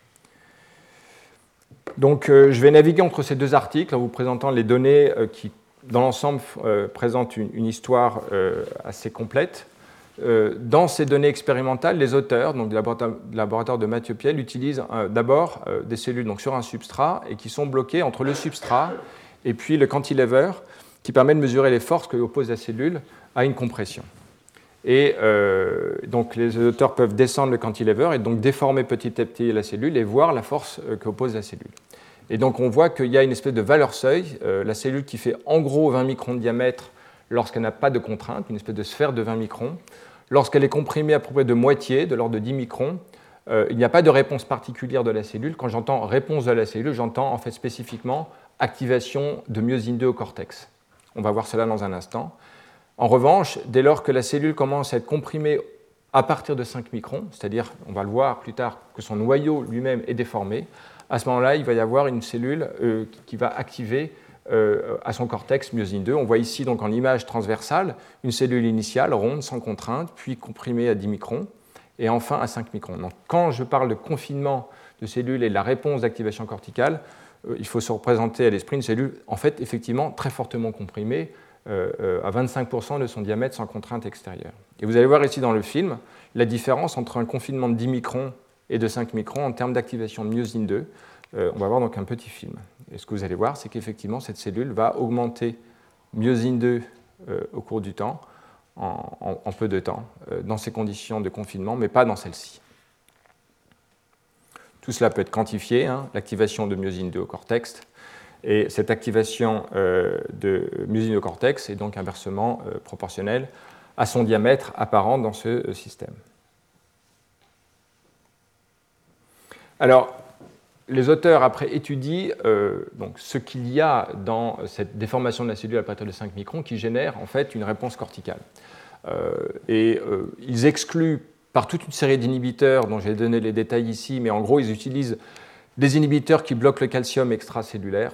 Donc, je vais naviguer entre ces 2 articles en vous présentant les données qui, dans l'ensemble, présentent une histoire assez complète. Dans ces données expérimentales, les auteurs, donc du laboratoire de Mathieu Piel, utilisent d'abord des cellules donc, sur un substrat et qui sont bloquées entre le substrat et puis le cantilever qui permet de mesurer les forces que oppose la cellule à une compression. Et donc les auteurs peuvent descendre le cantilever et donc déformer petit à petit la cellule et voir la force qu'oppose la cellule. Et donc on voit qu'il y a une espèce de valeur seuil, la cellule qui fait en gros 20 microns de diamètre lorsqu'elle n'a pas de contrainte, une espèce de sphère de 20 microns. Lorsqu'elle est comprimée à peu près de moitié, de l'ordre de 10 microns, il n'y a pas de réponse particulière de la cellule. Quand j'entends réponse de la cellule, j'entends en fait spécifiquement activation de myosine 2 au cortex. On va voir cela dans un instant. En revanche, dès lors que la cellule commence à être comprimée à partir de 5 microns, c'est-à-dire, on va le voir plus tard, que son noyau lui-même est déformé, à ce moment-là, il va y avoir une cellule qui va activer à son cortex myosine 2. On voit ici donc en image transversale une cellule initiale ronde sans contrainte, puis comprimée à 10 microns, et enfin à 5 microns. Donc, quand je parle de confinement de cellules et de la réponse d'activation corticale, il faut se représenter à l'esprit une cellule en fait effectivement très fortement comprimée, à 25% de son diamètre sans contrainte extérieure. Et vous allez voir ici dans le film la différence entre un confinement de 10 microns et de 5 microns en termes d'activation de myosine 2. On va voir donc un petit film. Et ce que vous allez voir, c'est qu'effectivement, cette cellule va augmenter myosine 2 au cours du temps, en peu de temps, dans ces conditions de confinement, mais pas dans celle-ci. Tout cela peut être quantifié, l'activation de myosine 2 au cortex. Et cette activation de myosine au cortex est donc inversement proportionnelle à son diamètre apparent dans ce système. Alors, les auteurs, après, étudient donc, ce qu'il y a dans cette déformation de la cellule à partir de 5 microns qui génère en fait une réponse corticale. Ils excluent par toute une série d'inhibiteurs dont j'ai donné les détails ici, mais en gros, ils utilisent des inhibiteurs qui bloquent le calcium extracellulaire.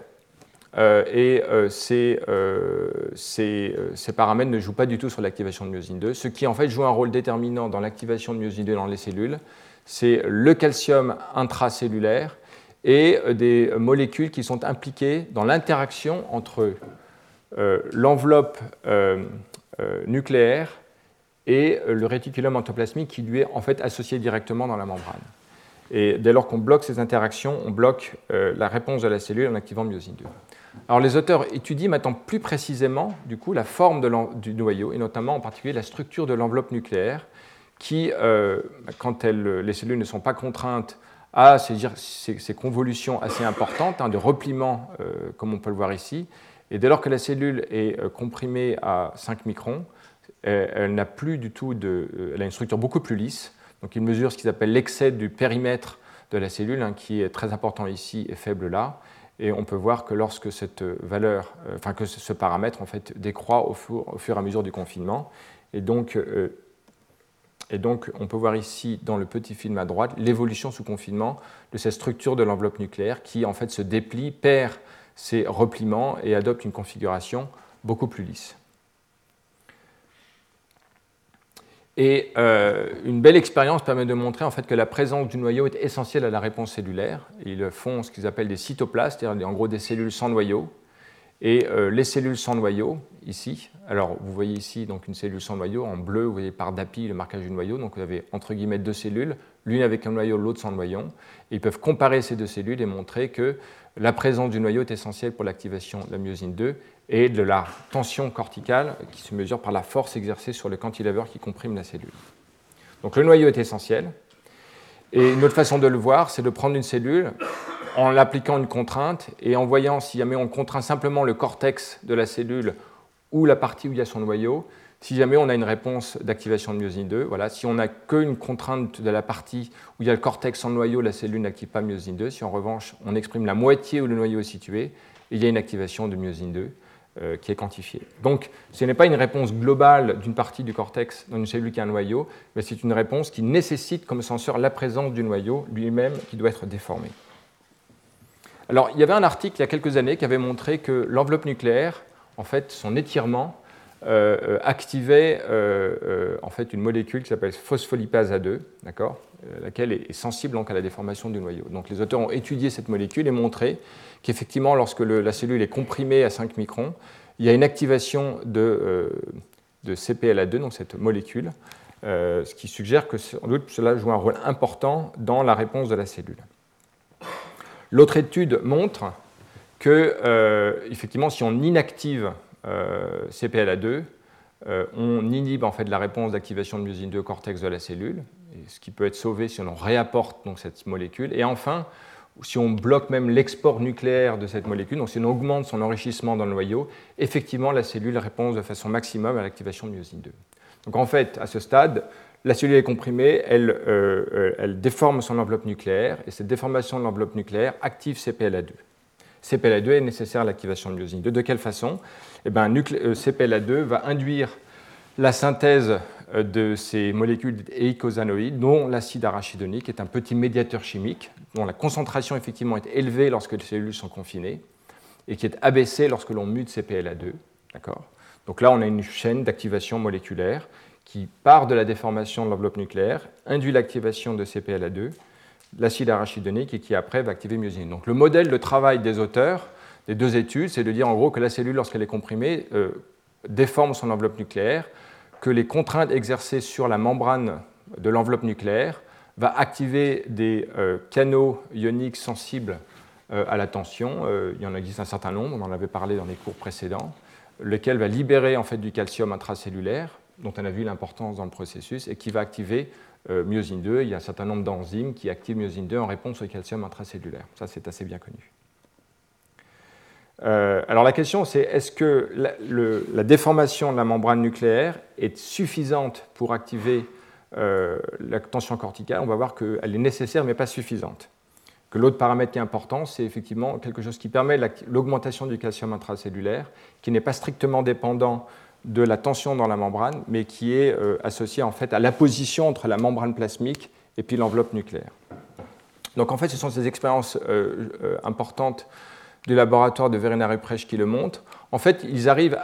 Ces paramètres ne jouent pas du tout sur l'activation de myosine 2. Ce qui en fait joue un rôle déterminant dans l'activation de myosine 2 dans les cellules, c'est le calcium intracellulaire et des molécules qui sont impliquées dans l'interaction entre l'enveloppe nucléaire et le réticulum endoplasmique qui lui est en fait associé directement dans la membrane. Et dès lors qu'on bloque ces interactions, on bloque la réponse de la cellule en activant myosine 2. Alors les auteurs étudient maintenant plus précisément du coup, la forme du noyau et notamment en particulier la structure de l'enveloppe nucléaire qui, quand les cellules ne sont pas contraintes à ces convolutions assez importantes de repliement, comme on peut le voir ici, et dès lors que la cellule est comprimée à 5 microns, elle n'a plus du tout elle a une structure beaucoup plus lisse. Donc il mesure ce qu'ils appellent l'excès du périmètre de la cellule, qui est très important ici et faible là. Et on peut voir que lorsque cette valeur, que ce paramètre en fait décroît au fur et à mesure du confinement. Et donc, on peut voir ici dans le petit film à droite l'évolution sous confinement de cette structure de l'enveloppe nucléaire qui en fait se déplie, perd ses repliements et adopte une configuration beaucoup plus lisse. Et une belle expérience permet de montrer en fait que la présence du noyau est essentielle à la réponse cellulaire. Ils font ce qu'ils appellent des cytoplastes, c'est-à-dire en gros des cellules sans noyau. Et les cellules sans noyau, ici, alors vous voyez ici donc une cellule sans noyau, en bleu, vous voyez par DAPI le marquage du noyau, donc vous avez entre guillemets 2 cellules, l'une avec un noyau, l'autre sans noyau. Et ils peuvent comparer ces deux cellules et montrer que la présence du noyau est essentielle pour l'activation de la myosine 2 et de la tension corticale qui se mesure par la force exercée sur le cantilever qui comprime la cellule. Donc le noyau est essentiel. Et une autre façon de le voir, c'est de prendre une cellule en l'appliquant une contrainte et en voyant si jamais on contraint simplement le cortex de la cellule ou la partie où il y a son noyau, si jamais on a une réponse d'activation de myosine 2, voilà, si on n'a qu'une contrainte de la partie où il y a le cortex sans noyau, la cellule n'active pas myosine 2. Si en revanche on exprime la moitié où le noyau est situé, il y a une activation de myosine 2 qui est quantifiée. Donc ce n'est pas une réponse globale d'une partie du cortex dans une cellule qui a un noyau, mais c'est une réponse qui nécessite comme senseur la présence du noyau lui-même qui doit être déformé. Alors il y avait un article il y a quelques années qui avait montré que l'enveloppe nucléaire, en fait, son étirement activait en fait une molécule qui s'appelle phospholipase A2, d'accord, laquelle est sensible donc à la déformation du noyau. Donc les auteurs ont étudié cette molécule et montré qu'effectivement, lorsque la cellule est comprimée à 5 microns, il y a une activation de CPLA2, donc cette molécule, ce qui suggère que sans doute cela joue un rôle important dans la réponse de la cellule. L'autre étude montre que, effectivement, si on inactive CPLA2, on inhibe en fait la réponse d'activation de myosine 2 au cortex de la cellule, ce qui peut être sauvé si on réapporte donc, cette molécule. Et enfin, si on bloque même l'export nucléaire de cette molécule, donc si on augmente son enrichissement dans le noyau, effectivement la cellule répond de façon maximum à l'activation de myosine 2. Donc en fait, à ce stade, la cellule est comprimée, elle déforme son enveloppe nucléaire, et cette déformation de l'enveloppe nucléaire active CPLA2. CPLA2 est nécessaire à l'activation de myosine 2. De quelle façon? Eh bien, CPLA2 va induire la synthèse de ces molécules éicosanoïdes, dont l'acide arachidonique est un petit médiateur chimique, dont la concentration effectivement est élevée lorsque les cellules sont confinées, et qui est abaissée lorsque l'on mute CPLA2. D'accord? Donc là, on a une chaîne d'activation moléculaire qui part de la déformation de l'enveloppe nucléaire, induit l'activation de CPLA2, l'acide arachidonique, et qui après va activer myosine. Donc le modèle de travail des auteurs des deux études, c'est de dire en gros que la cellule, lorsqu'elle est comprimée, déforme son enveloppe nucléaire, que les contraintes exercées sur la membrane de l'enveloppe nucléaire va activer des canaux ioniques sensibles à la tension. Il y en existe un certain nombre, on en avait parlé dans les cours précédents, lequel va libérer en fait du calcium intracellulaire, dont on a vu l'importance dans le processus, et qui va activer myosine 2. Il y a un certain nombre d'enzymes qui activent myosine 2 en réponse au calcium intracellulaire. Ça, c'est assez bien connu. Alors la question, c'est est-ce que la déformation de la membrane nucléaire est suffisante pour activer la tension corticale? On va voir qu'elle est nécessaire, mais pas suffisante. Que l'autre paramètre qui est important, c'est effectivement quelque chose qui permet l'augmentation du calcium intracellulaire, qui n'est pas strictement dépendant de la tension dans la membrane, mais qui est associé en fait à l'apposition entre la membrane plasmique et puis l'enveloppe nucléaire. Donc en fait, ce sont ces expériences importantes du laboratoire de Verena Ruprecht qui le montrent. En fait, ils arrivent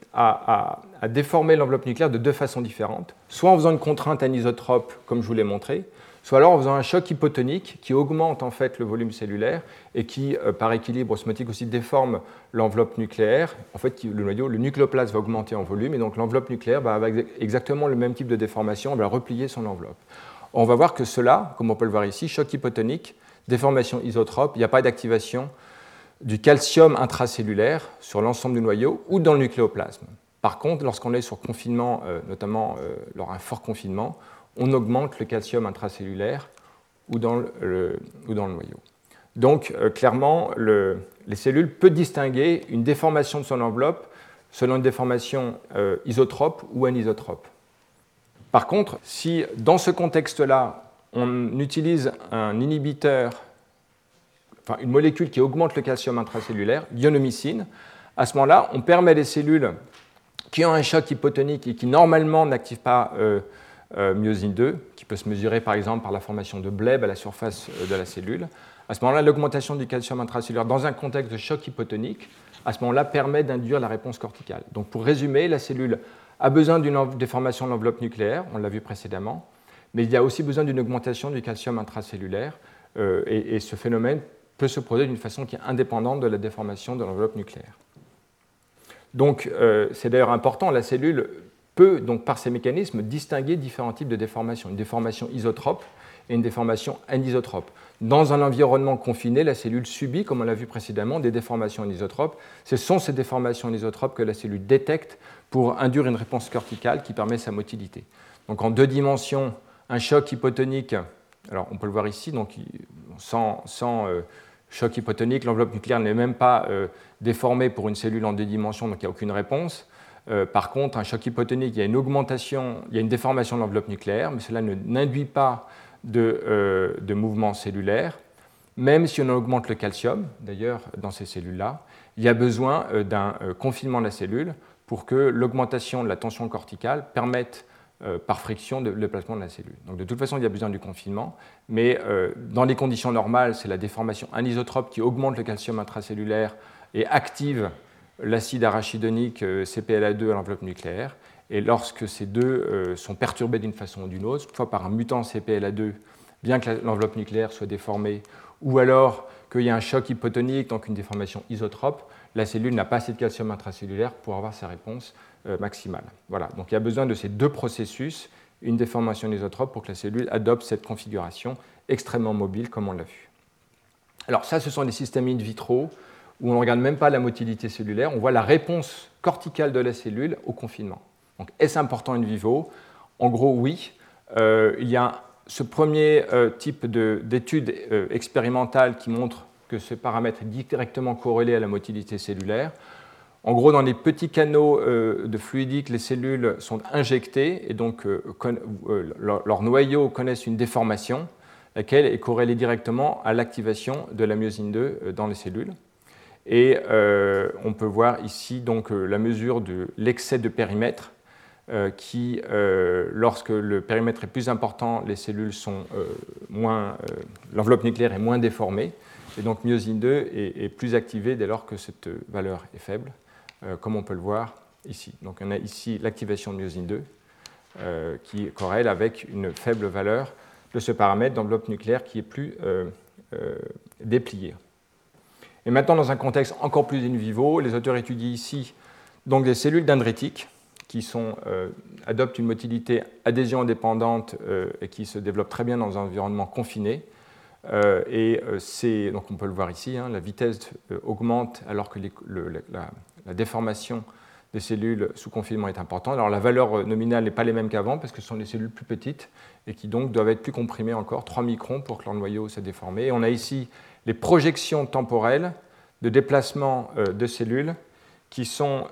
à déformer l'enveloppe nucléaire de deux façons différentes, soit en faisant une contrainte anisotrope, comme je vous l'ai montré, soit alors en faisant un choc hypotonique qui augmente en fait le volume cellulaire et qui, par équilibre osmotique aussi, déforme l'enveloppe nucléaire. En fait, le nucléoplasme va augmenter en volume et donc l'enveloppe nucléaire va avoir exactement le même type de déformation, elle va replier son enveloppe. On va voir que cela, comme on peut le voir ici, choc hypotonique, déformation isotrope, il n'y a pas d'activation du calcium intracellulaire sur l'ensemble du noyau ou dans le nucléoplasme. Par contre, lorsqu'on est sur confinement, notamment lors d'un fort confinement, on augmente le calcium intracellulaire ou dans le noyau. Donc, clairement, les cellules peuvent distinguer une déformation de son enveloppe selon une déformation isotrope ou anisotrope. Par contre, si dans ce contexte-là, on utilise un inhibiteur, enfin une molécule qui augmente le calcium intracellulaire, l'ionomycine, à ce moment-là, on permet à des cellules qui ont un choc hypotonique et qui normalement n'activent pas myosine 2, qui peut se mesurer par exemple par la formation de bleb à la surface de la cellule. À ce moment-là, l'augmentation du calcium intracellulaire dans un contexte de choc hypotonique, à ce moment-là, permet d'induire la réponse corticale. Donc pour résumer, la cellule a besoin d'une déformation de l'enveloppe nucléaire, on l'a vu précédemment, mais il y a aussi besoin d'une augmentation du calcium intracellulaire, et ce phénomène peut se produire d'une façon qui est indépendante de la déformation de l'enveloppe nucléaire. Donc c'est d'ailleurs important, la cellule peut, donc, par ces mécanismes, distinguer différents types de déformations. Une déformation isotrope et une déformation anisotrope. Dans un environnement confiné, la cellule subit, comme on l'a vu précédemment, des déformations anisotropes. Ce sont ces déformations anisotropes que la cellule détecte pour induire une réponse corticale qui permet sa motilité. Donc en 2 dimensions, un choc hypotonique, alors on peut le voir ici, donc sans choc hypotonique, l'enveloppe nucléaire n'est même pas déformée pour une cellule en 2 dimensions, donc il n'y a aucune réponse. Par contre, un choc hypotonique, il y a une augmentation, il y a une déformation de l'enveloppe nucléaire, mais cela n'induit pas de mouvement cellulaire. Même si on augmente le calcium, d'ailleurs, dans ces cellules-là, il y a besoin d'un confinement de la cellule pour que l'augmentation de la tension corticale permette, par friction, le déplacement de la cellule. Donc, de toute façon, il y a besoin du confinement, mais dans les conditions normales, c'est la déformation anisotrope qui augmente le calcium intracellulaire et active l'acide arachidonique CPLA2 à l'enveloppe nucléaire. Et lorsque ces deux sont perturbés d'une façon ou d'une autre, soit par un mutant CPLA2, bien que l'enveloppe nucléaire soit déformée, ou alors qu'il y a un choc hypotonique, donc une déformation isotrope, la cellule n'a pas assez de calcium intracellulaire pour avoir sa réponse maximale. Voilà. Donc il y a besoin de ces 2 processus, une déformation isotrope, pour que la cellule adopte cette configuration extrêmement mobile, comme on l'a vu. Alors ça, ce sont des systèmes in vitro où on ne regarde même pas la motilité cellulaire, on voit la réponse corticale de la cellule au confinement. Donc, est-ce important in vivo? En gros, oui. Il y a ce premier type d'étude expérimentale qui montre que ce paramètre est directement corrélé à la motilité cellulaire. En gros, dans les petits canaux de fluidique, les cellules sont injectées et donc leurs noyaux connaissent une déformation, laquelle est corrélée directement à l'activation de la myosine 2 dans les cellules. Et on peut voir ici donc, la mesure de l'excès de périmètre qui, lorsque le périmètre est plus important, les cellules sont l'enveloppe nucléaire est moins déformée, et donc myosine 2 est plus activée dès lors que cette valeur est faible, comme on peut le voir ici. Donc on a ici l'activation de myosine 2 qui corrèle avec une faible valeur de ce paramètre d'enveloppe nucléaire qui est plus dépliée. Et maintenant, dans un contexte encore plus in vivo, les auteurs étudient ici donc, des cellules dendritiques qui adoptent une motilité adhésion indépendante et qui se développent très bien dans un environnement confiné. Donc on peut le voir ici, hein, la vitesse augmente alors que la déformation des cellules sous confinement est importante. Alors la valeur nominale n'est pas les mêmes qu'avant parce que ce sont des cellules plus petites et qui donc doivent être plus comprimées encore, 3 microns pour que leur noyau s'est déformé. Et on a ici les projections temporelles de déplacement de cellules qui sont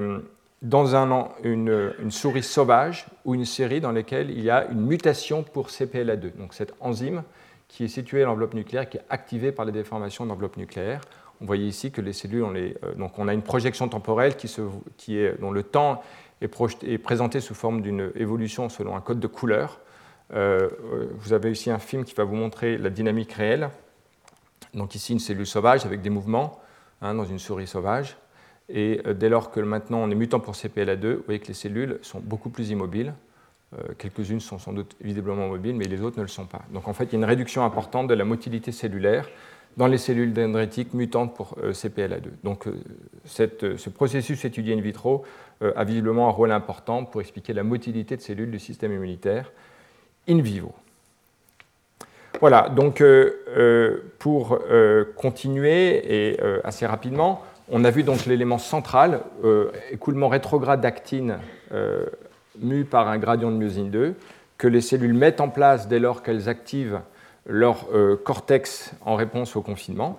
dans une souris sauvage ou une série dans laquelle il y a une mutation pour CPLA2, donc cette enzyme qui est située à l'enveloppe nucléaire, qui est activée par les déformations d'enveloppe nucléaire. On voyait ici que les cellules, donc on a une projection temporelle dont le temps est présenté sous forme d'une évolution selon un code de couleur. Vous avez ici un film qui va vous montrer la dynamique réelle. Donc ici, une cellule sauvage avec des mouvements dans une souris sauvage. Et dès lors que maintenant on est mutant pour CPLA2, vous voyez que les cellules sont beaucoup plus immobiles. Quelques-unes sont sans doute visiblement mobiles, mais les autres ne le sont pas. Donc en fait, il y a une réduction importante de la motilité cellulaire dans les cellules dendritiques mutantes pour CPLA2. Donc ce processus étudié in vitro a visiblement un rôle important pour expliquer la motilité de cellules du système immunitaire in vivo. Voilà, donc pour continuer et assez rapidement, on a vu donc l'élément central, écoulement rétrograde d'actine mu par un gradient de myosine 2, que les cellules mettent en place dès lors qu'elles activent leur cortex en réponse au confinement.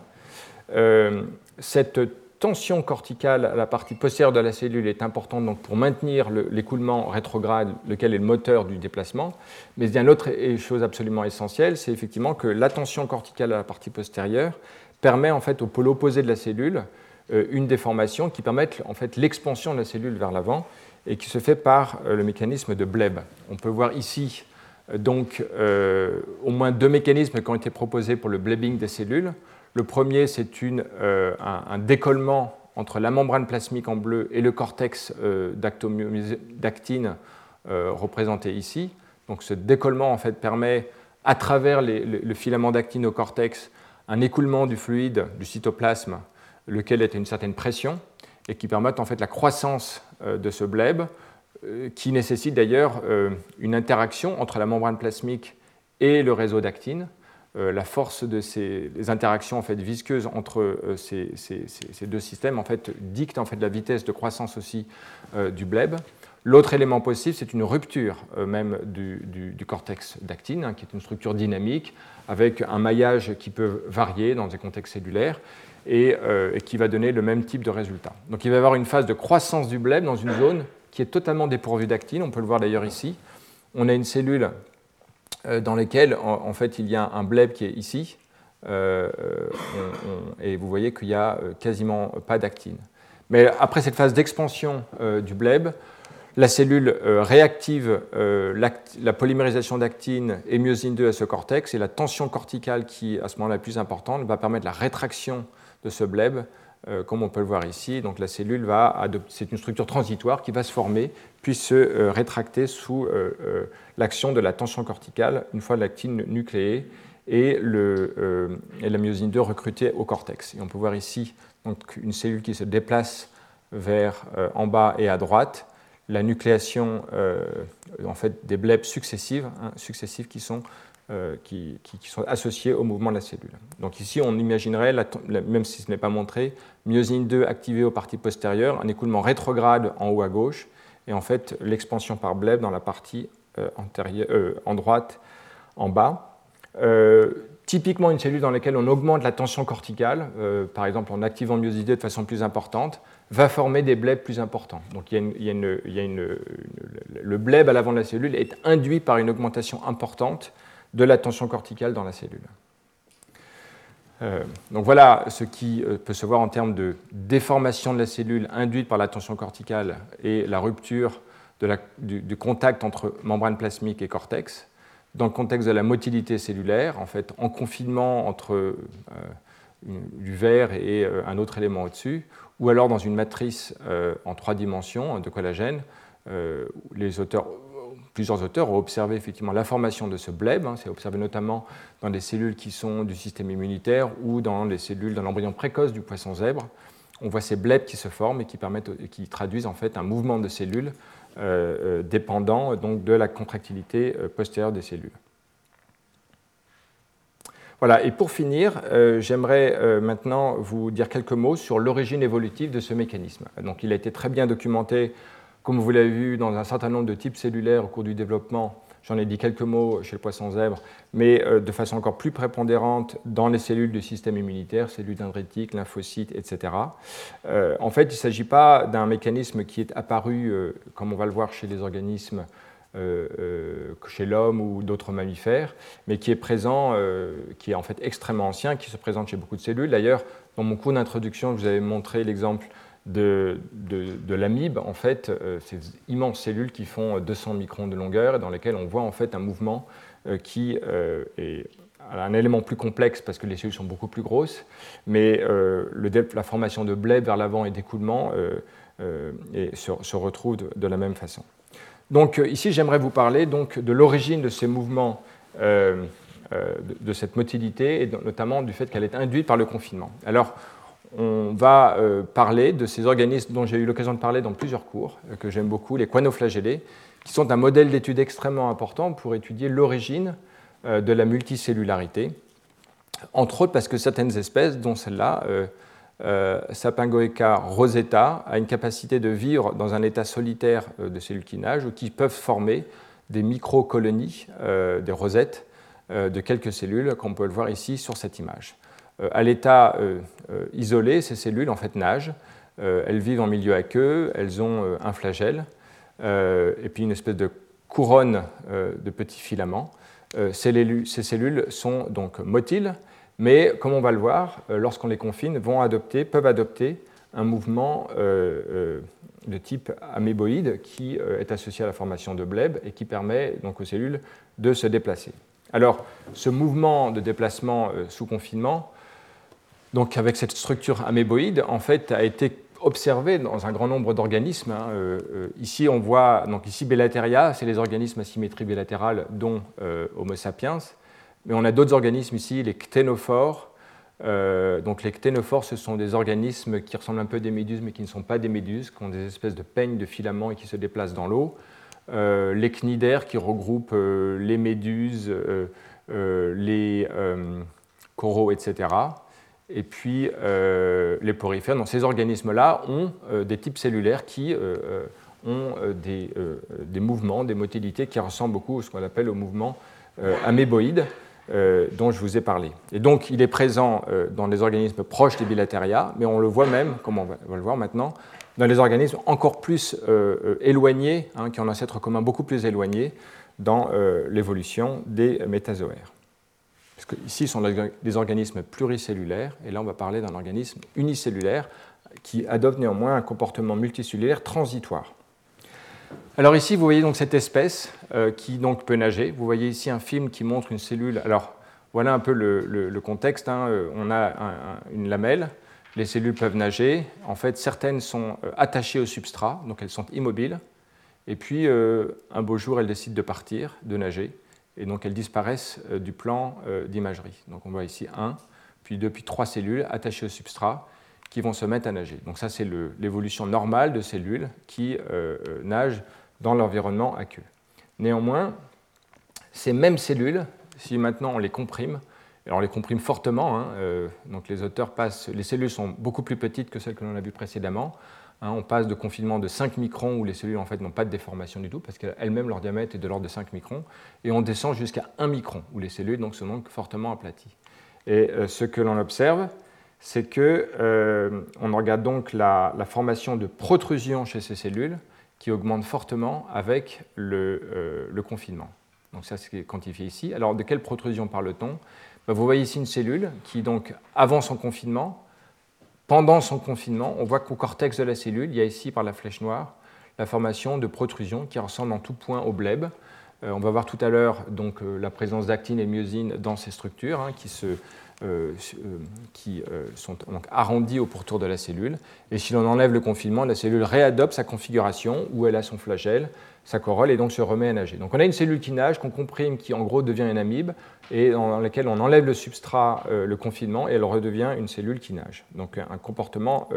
Cette tension corticale à la partie postérieure de la cellule est importante donc, pour maintenir l'écoulement rétrograde, lequel est le moteur du déplacement. Mais il y a une autre chose absolument essentielle, c'est effectivement que la tension corticale à la partie postérieure permet en fait, au pôle opposé de la cellule une déformation qui permet en fait, l'expansion de la cellule vers l'avant et qui se fait par le mécanisme de Bleb. On peut voir ici donc, au moins 2 mécanismes qui ont été proposés pour le blebbing des cellules. Le premier, c'est un décollement entre la membrane plasmique en bleu et le cortex d'actine représenté ici. Donc ce décollement en fait, permet, à travers le filament d'actine au cortex, un écoulement du fluide du cytoplasme, lequel est à une certaine pression, et qui permet en fait, la croissance de ce bleb, qui nécessite d'ailleurs une interaction entre la membrane plasmique et le réseau d'actine. La force de ces interactions en fait, visqueuses entre ces deux systèmes en fait, dicte en fait, la vitesse de croissance aussi du bleb. L'autre élément possible, c'est une rupture même du cortex d'actine, hein, qui est une structure dynamique, avec un maillage qui peut varier dans des contextes cellulaires et qui va donner le même type de résultat. Donc il va y avoir une phase de croissance du bleb dans une zone qui est totalement dépourvue d'actine. On peut le voir d'ailleurs ici. On a une cellule dans laquelle en fait, il y a un bleb qui est ici, et vous voyez qu'il n'y a quasiment pas d'actine. Mais après cette phase d'expansion du bleb, la cellule réactive la polymérisation d'actine et myosine 2 à ce cortex, et la tension corticale qui, à ce moment-là, est plus importante, va permettre la rétraction de ce bleb, comme on peut le voir ici. Donc la cellule va adopter, c'est une structure transitoire qui va se former, puis se rétracter sous l'action de la tension corticale, une fois l'actine nucléée et la myosine 2 recrutée au cortex. Et on peut voir ici donc, une cellule qui se déplace vers en bas et à droite, la nucléation en fait, des blebs successives qui sont associés au mouvement de la cellule. Donc ici, on imaginerait, même si ce n'est pas montré, myosine 2 activée aux parties postérieures, un écoulement rétrograde en haut à gauche, et en fait l'expansion par bleb dans la partie en droite en bas. Typiquement une cellule dans laquelle on augmente la tension corticale, par exemple en activant myosine 2 de façon plus importante, va former des blebs plus importants. Donc le bleb à l'avant de la cellule est induit par une augmentation importante de la tension corticale dans la cellule. Donc voilà ce qui peut se voir en termes de déformation de la cellule induite par la tension corticale et la rupture du contact entre membrane plasmique et cortex. Dans le contexte de la motilité cellulaire, en fait, en confinement entre du verre et un autre élément au-dessus, ou alors dans une matrice en 3 dimensions de collagène, plusieurs auteurs ont observé effectivement la formation de ce bleb. C'est observé notamment dans des cellules qui sont du système immunitaire ou dans les cellules dans l'embryon précoce du poisson zèbre. On voit ces blebs qui se forment et qui traduisent en fait un mouvement de cellules dépendant donc de la contractilité postérieure des cellules. Voilà, et pour finir, j'aimerais maintenant vous dire quelques mots sur l'origine évolutive de ce mécanisme. Donc, il a été très bien documenté, comme vous l'avez vu, dans un certain nombre de types cellulaires au cours du développement. J'en ai dit quelques mots chez le poisson zèbre, mais de façon encore plus prépondérante dans les cellules du système immunitaire, cellules dendritiques, lymphocytes, etc. En fait, il ne s'agit pas d'un mécanisme qui est apparu, comme on va le voir chez les organismes, chez l'homme ou d'autres mammifères, mais qui est présent, qui est en fait extrêmement ancien, qui se présente chez beaucoup de cellules. D'ailleurs, dans mon cours d'introduction, je vous avais montré l'exemple de l'amibe, en fait, ces immenses cellules qui font 200 microns de longueur et dans lesquelles on voit en fait un mouvement qui est un élément plus complexe parce que les cellules sont beaucoup plus grosses, mais la formation de bleb vers l'avant et d'écoulement se retrouve de la même façon. Donc ici, j'aimerais vous parler donc, de l'origine de ces mouvements, de cette motilité, et notamment du fait qu'elle est induite par le confinement. Alors, on va parler de ces organismes dont j'ai eu l'occasion de parler dans plusieurs cours, que j'aime beaucoup, les choanoflagellés, qui sont un modèle d'étude extrêmement important pour étudier l'origine de la multicellularité, entre autres parce que certaines espèces, dont celle-là, Sapingoeca rosetta, a une capacité de vivre dans un état solitaire de cellules qui nagent ou qui peuvent former des microcolonies, des rosettes de quelques cellules, comme on peut le voir ici sur cette image. À l'état isolé, ces cellules en fait nagent, elles vivent en milieu aqueux, elles ont un flagelle et puis une espèce de couronne de petits filaments. Ces cellules sont donc motiles, mais comme on va le voir, lorsqu'on les confine, peuvent adopter un mouvement de type améboïde qui est associé à la formation de bleb et qui permet donc aux cellules de se déplacer. Alors, ce mouvement de déplacement sous confinement, donc avec cette structure améboïde, en fait, a été observé dans un grand nombre d'organismes. Ici, on voit, donc ici, Bellateria, c'est les organismes à symétrie bilatérale, dont Homo sapiens. Mais on a d'autres organismes ici, les cténophores. Donc les cténophores, ce sont des organismes qui ressemblent un peu à des méduses, mais qui ne sont pas des méduses, qui ont des espèces de peignes de filaments et qui se déplacent dans l'eau. les cnidaires qui regroupent les méduses, les coraux, etc. Et puis les porifères. Donc ces organismes-là ont des types cellulaires qui ont des mouvements, des motilités qui ressemblent beaucoup à ce qu'on appelle au mouvement améboïde, dont je vous ai parlé. Et donc il est présent dans les organismes proches des bilateria, mais on le voit même, comme on va le voir maintenant, dans les organismes encore plus éloignés, qui ont un ancêtre commun beaucoup plus éloigné dans l'évolution des métazoaires. Parce que ici, ce sont des organismes pluricellulaires, et là, on va parler d'un organisme unicellulaire qui adopte néanmoins un comportement multicellulaire transitoire. Alors ici, vous voyez donc cette espèce qui donc peut nager. Vous voyez ici un film qui montre une cellule. Alors, voilà un peu le contexte. On a une lamelle. Les cellules peuvent nager. En fait, certaines sont attachées au substrat, donc elles sont immobiles. Et puis, un beau jour, elles décident de partir, de nager. Et donc, elles disparaissent du plan d'imagerie. Donc, on voit ici 1, puis 2, puis 3 cellules attachées au substrat qui vont se mettre à nager. Donc, ça, c'est l'évolution normale de cellules qui nagent dans l'environnement aqueux. Néanmoins, ces mêmes cellules, si maintenant on les comprime, alors on les comprime fortement, donc les auteurs passent, les cellules sont beaucoup plus petites que celles que l'on a vues précédemment. On passe de confinement de 5 microns où les cellules en fait, n'ont pas de déformation du tout parce qu'elles-mêmes leur diamètre est de l'ordre de 5 microns et on descend jusqu'à 1 micron où les cellules donc, sont donc fortement aplaties. Et ce que l'on observe, c'est qu'on regarde donc la formation de protrusions chez ces cellules qui augmente fortement avec le confinement. Donc ça c'est quantifié ici. Alors de quelle protrusion parle-t-on ? Vous voyez ici une cellule qui donc avant son confinement, pendant son confinement, on voit qu'au cortex de la cellule, il y a ici, par la flèche noire, la formation de protrusions qui ressemblent en tout point au bleb. On va voir tout à l'heure donc, la présence d'actine et de myosine dans ces structures qui sont donc arrondies au pourtour de la cellule. Et si l'on enlève le confinement, la cellule réadopte sa configuration où elle a son flagelle, sa corolle, et donc se remet à nager. Donc on a une cellule qui nage, qu'on comprime, qui en gros devient une amibe, et dans laquelle on enlève le substrat, le confinement, et elle redevient une cellule qui nage. Donc un comportement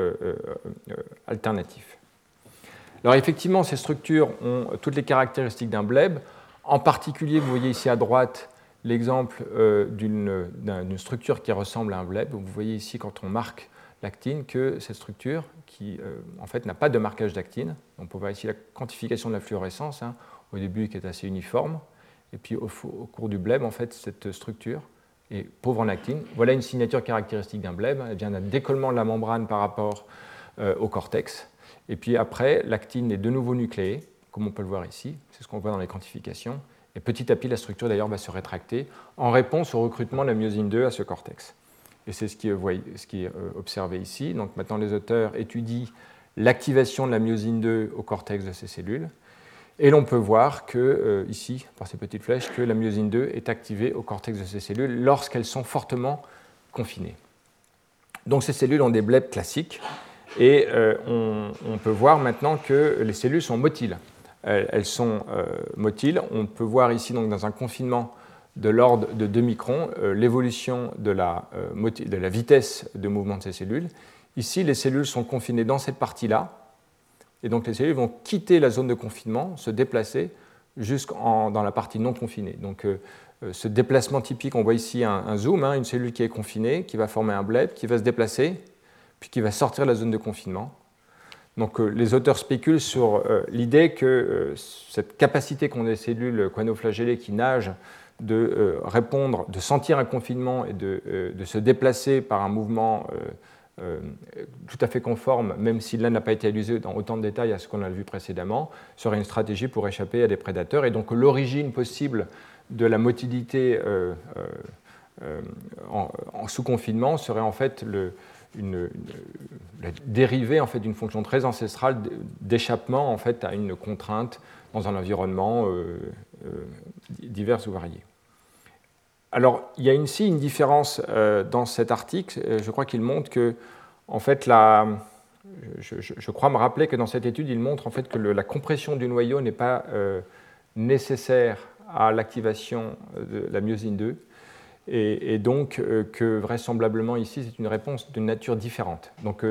alternatif. Alors effectivement, ces structures ont toutes les caractéristiques d'un bleb. En particulier, vous voyez ici à droite l'exemple d'une structure qui ressemble à un bleb. Vous voyez ici, quand on marque l'actine, que cette structure, qui en fait n'a pas de marquage d'actine, on peut voir ici la quantification de la fluorescence, au début qui est assez uniforme, et puis au cours du bleb, en fait, cette structure est pauvre en actine. Voilà une signature caractéristique d'un bleb, elle vient d'un décollement de la membrane par rapport au cortex, et puis après, l'actine est de nouveau nucléée, comme on peut le voir ici, c'est ce qu'on voit dans les quantifications, et petit à petit, la structure d'ailleurs va se rétracter en réponse au recrutement de la myosine 2 à ce cortex. Et c'est ce qui est observé ici. Donc maintenant, les auteurs étudient l'activation de la myosine 2 au cortex de ces cellules. Et l'on peut voir que, ici, par ces petites flèches, que la myosine 2 est activée au cortex de ces cellules lorsqu'elles sont fortement confinées. Donc ces cellules ont des blebs classiques. Et on peut voir maintenant que les cellules sont motiles. Elles sont motiles. On peut voir ici, donc, dans un confinement de l'ordre de 2 microns, l'évolution de la vitesse de mouvement de ces cellules. Ici, les cellules sont confinées dans cette partie-là, et donc les cellules vont quitter la zone de confinement, se déplacer dans la partie non confinée. Donc ce déplacement typique, on voit ici un zoom, une cellule qui est confinée, qui va former un bleb, qui va se déplacer, puis qui va sortir de la zone de confinement. Donc les auteurs spéculent sur l'idée que cette capacité qu'ont les cellules choanoflagellées qui nagent de répondre, de sentir un confinement et de se déplacer par un mouvement tout à fait conforme, même si là n'a pas été allusé dans autant de détails à ce qu'on a vu précédemment, serait une stratégie pour échapper à des prédateurs. Et donc l'origine possible de la motilité sous confinement serait en fait la dérivée en fait, d'une fonction très ancestrale d'échappement en fait, à une contrainte dans un environnement divers ou varié. Alors, il y a ici une différence dans cet article. Je crois qu'il montre que, en fait, je crois me rappeler que dans cette étude, il montre en fait que la compression du noyau n'est pas nécessaire à l'activation de la myosine 2, et donc que vraisemblablement ici, c'est une réponse d'une nature différente. Donc,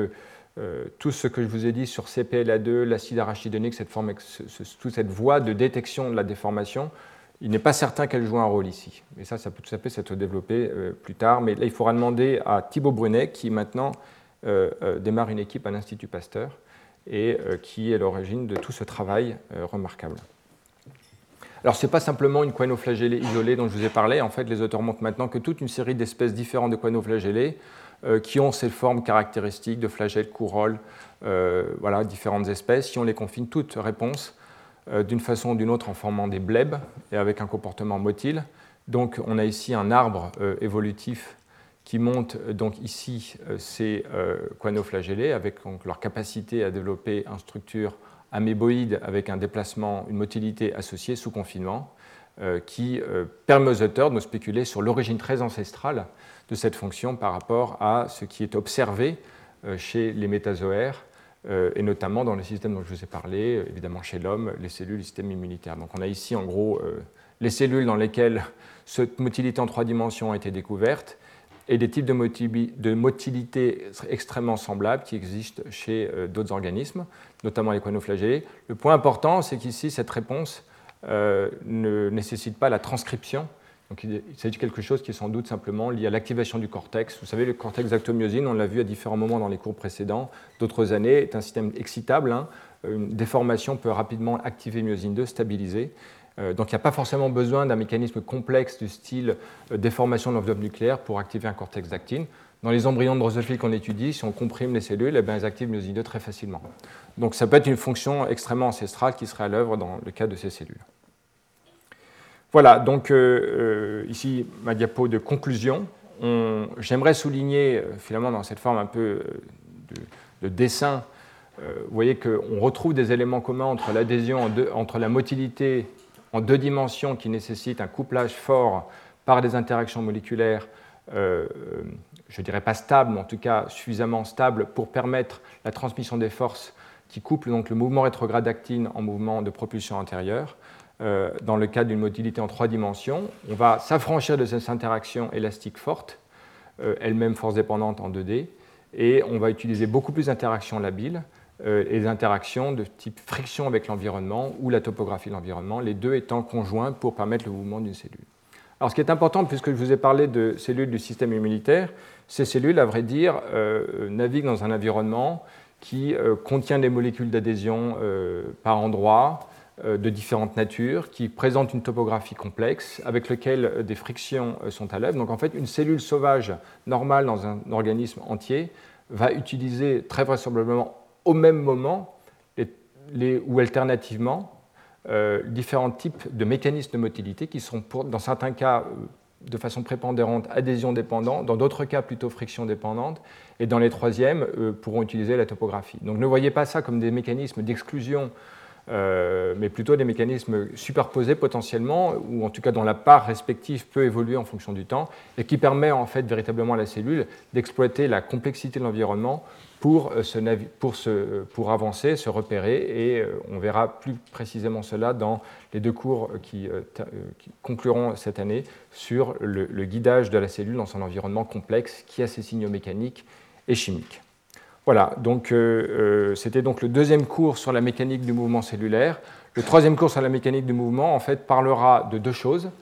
tout ce que je vous ai dit sur CPLA2, l'acide arachidonique, toute cette voie de détection de la déformation, il n'est pas certain qu'elle joue un rôle ici. Et ça peut tout à fait s'être développé plus tard. Mais là, il faudra demander à Thibaut Brunet, qui maintenant démarre une équipe à l'Institut Pasteur et qui est l'origine de tout ce travail remarquable. Alors, ce n'est pas simplement une choanoflagellée isolée dont je vous ai parlé. En fait, les auteurs montrent maintenant que toute une série d'espèces différentes de choanoflagellées qui ont ces formes caractéristiques de flagelles, couroles, voilà, différentes espèces. Si on les confine, toutes réponses d'une façon ou d'une autre en formant des blebs et avec un comportement motile. Donc, on a ici un arbre évolutif qui montre donc ici ces choanoflagellées avec donc, leur capacité à développer une structure améboïde avec un déplacement, une motilité associée sous confinement, qui permet aux auteurs de spéculer sur l'origine très ancestrale de cette fonction par rapport à ce qui est observé chez les métazoaires, et notamment dans le système dont je vous ai parlé, évidemment chez l'homme, les cellules du système immunitaire. Donc on a ici en gros les cellules dans lesquelles cette motilité en 3 dimensions a été découverte, et des types de motilité extrêmement semblables qui existent chez d'autres organismes, notamment les choanoflagellés. Le point important, c'est qu'ici, cette réponse ne nécessite pas la transcription. Donc, il s'agit de quelque chose qui est sans doute simplement lié à l'activation du cortex. Vous savez, le cortex d'actomyosine, on l'a vu à différents moments dans les cours précédents, d'autres années, est un système excitable. Une déformation peut rapidement activer myosine 2, stabiliser. Donc il n'y a pas forcément besoin d'un mécanisme complexe du style déformation de l'enveloppe nucléaire pour activer un cortex d'actine. Dans les embryons de drosophiles qu'on étudie, si on comprime les cellules, eh bien, elles activent myosine 2 très facilement. Donc ça peut être une fonction extrêmement ancestrale qui serait à l'œuvre dans le cas de ces cellules. Voilà, donc ici ma diapo de conclusion. J'aimerais souligner, finalement, dans cette forme un peu de dessin, vous voyez qu'on retrouve des éléments communs entre l'adhésion, entre la motilité en 2 dimensions qui nécessite un couplage fort par des interactions moléculaires, je ne dirais pas stables, mais en tout cas suffisamment stables pour permettre la transmission des forces qui couplent donc le mouvement rétrograde d'actine en mouvement de propulsion antérieure. Dans le cadre d'une motilité en 3 dimensions, on va s'affranchir de ces interactions élastiques fortes, elles-mêmes force dépendantes en 2D, et on va utiliser beaucoup plus d'interactions labiles, et des interactions de type friction avec l'environnement ou la topographie de l'environnement, les deux étant conjoints pour permettre le mouvement d'une cellule. Alors ce qui est important, puisque je vous ai parlé de cellules du système immunitaire, ces cellules, à vrai dire, naviguent dans un environnement qui contient des molécules d'adhésion par endroits, de différentes natures, qui présentent une topographie complexe, avec lesquelles des frictions sont à l'œuvre. Donc en fait, une cellule sauvage normale dans un organisme entier va utiliser très vraisemblablement au même moment ou alternativement différents types de mécanismes de motilité qui sont, dans certains cas, de façon prépondérante, adhésion dépendante, dans d'autres cas, plutôt friction dépendante, et dans les troisièmes, pourront utiliser la topographie. Donc ne voyez pas ça comme des mécanismes d'exclusion, mais plutôt des mécanismes superposés potentiellement, ou en tout cas dont la part respective peut évoluer en fonction du temps, et qui permet en fait véritablement à la cellule d'exploiter la complexité de l'environnement pour avancer, se repérer, et on verra plus précisément cela dans les 2 cours qui concluront cette année sur le guidage de la cellule dans son environnement complexe qui a ses signaux mécaniques et chimiques. Voilà, donc c'était donc le 2e cours sur la mécanique du mouvement cellulaire. Le 3e cours sur la mécanique du mouvement, en fait, parlera de 2 choses.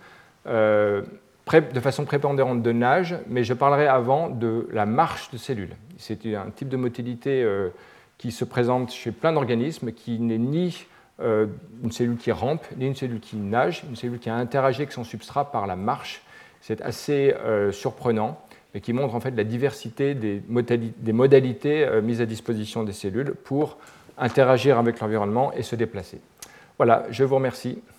De façon prépondérante de nage, mais je parlerai avant de la marche de cellules. C'est un type de motilité qui se présente chez plein d'organismes, qui n'est ni une cellule qui rampe, ni une cellule qui nage, une cellule qui a interagi avec son substrat par la marche. C'est assez surprenant, et qui montre en fait la diversité des modalités mises à disposition des cellules pour interagir avec l'environnement et se déplacer. Voilà, je vous remercie.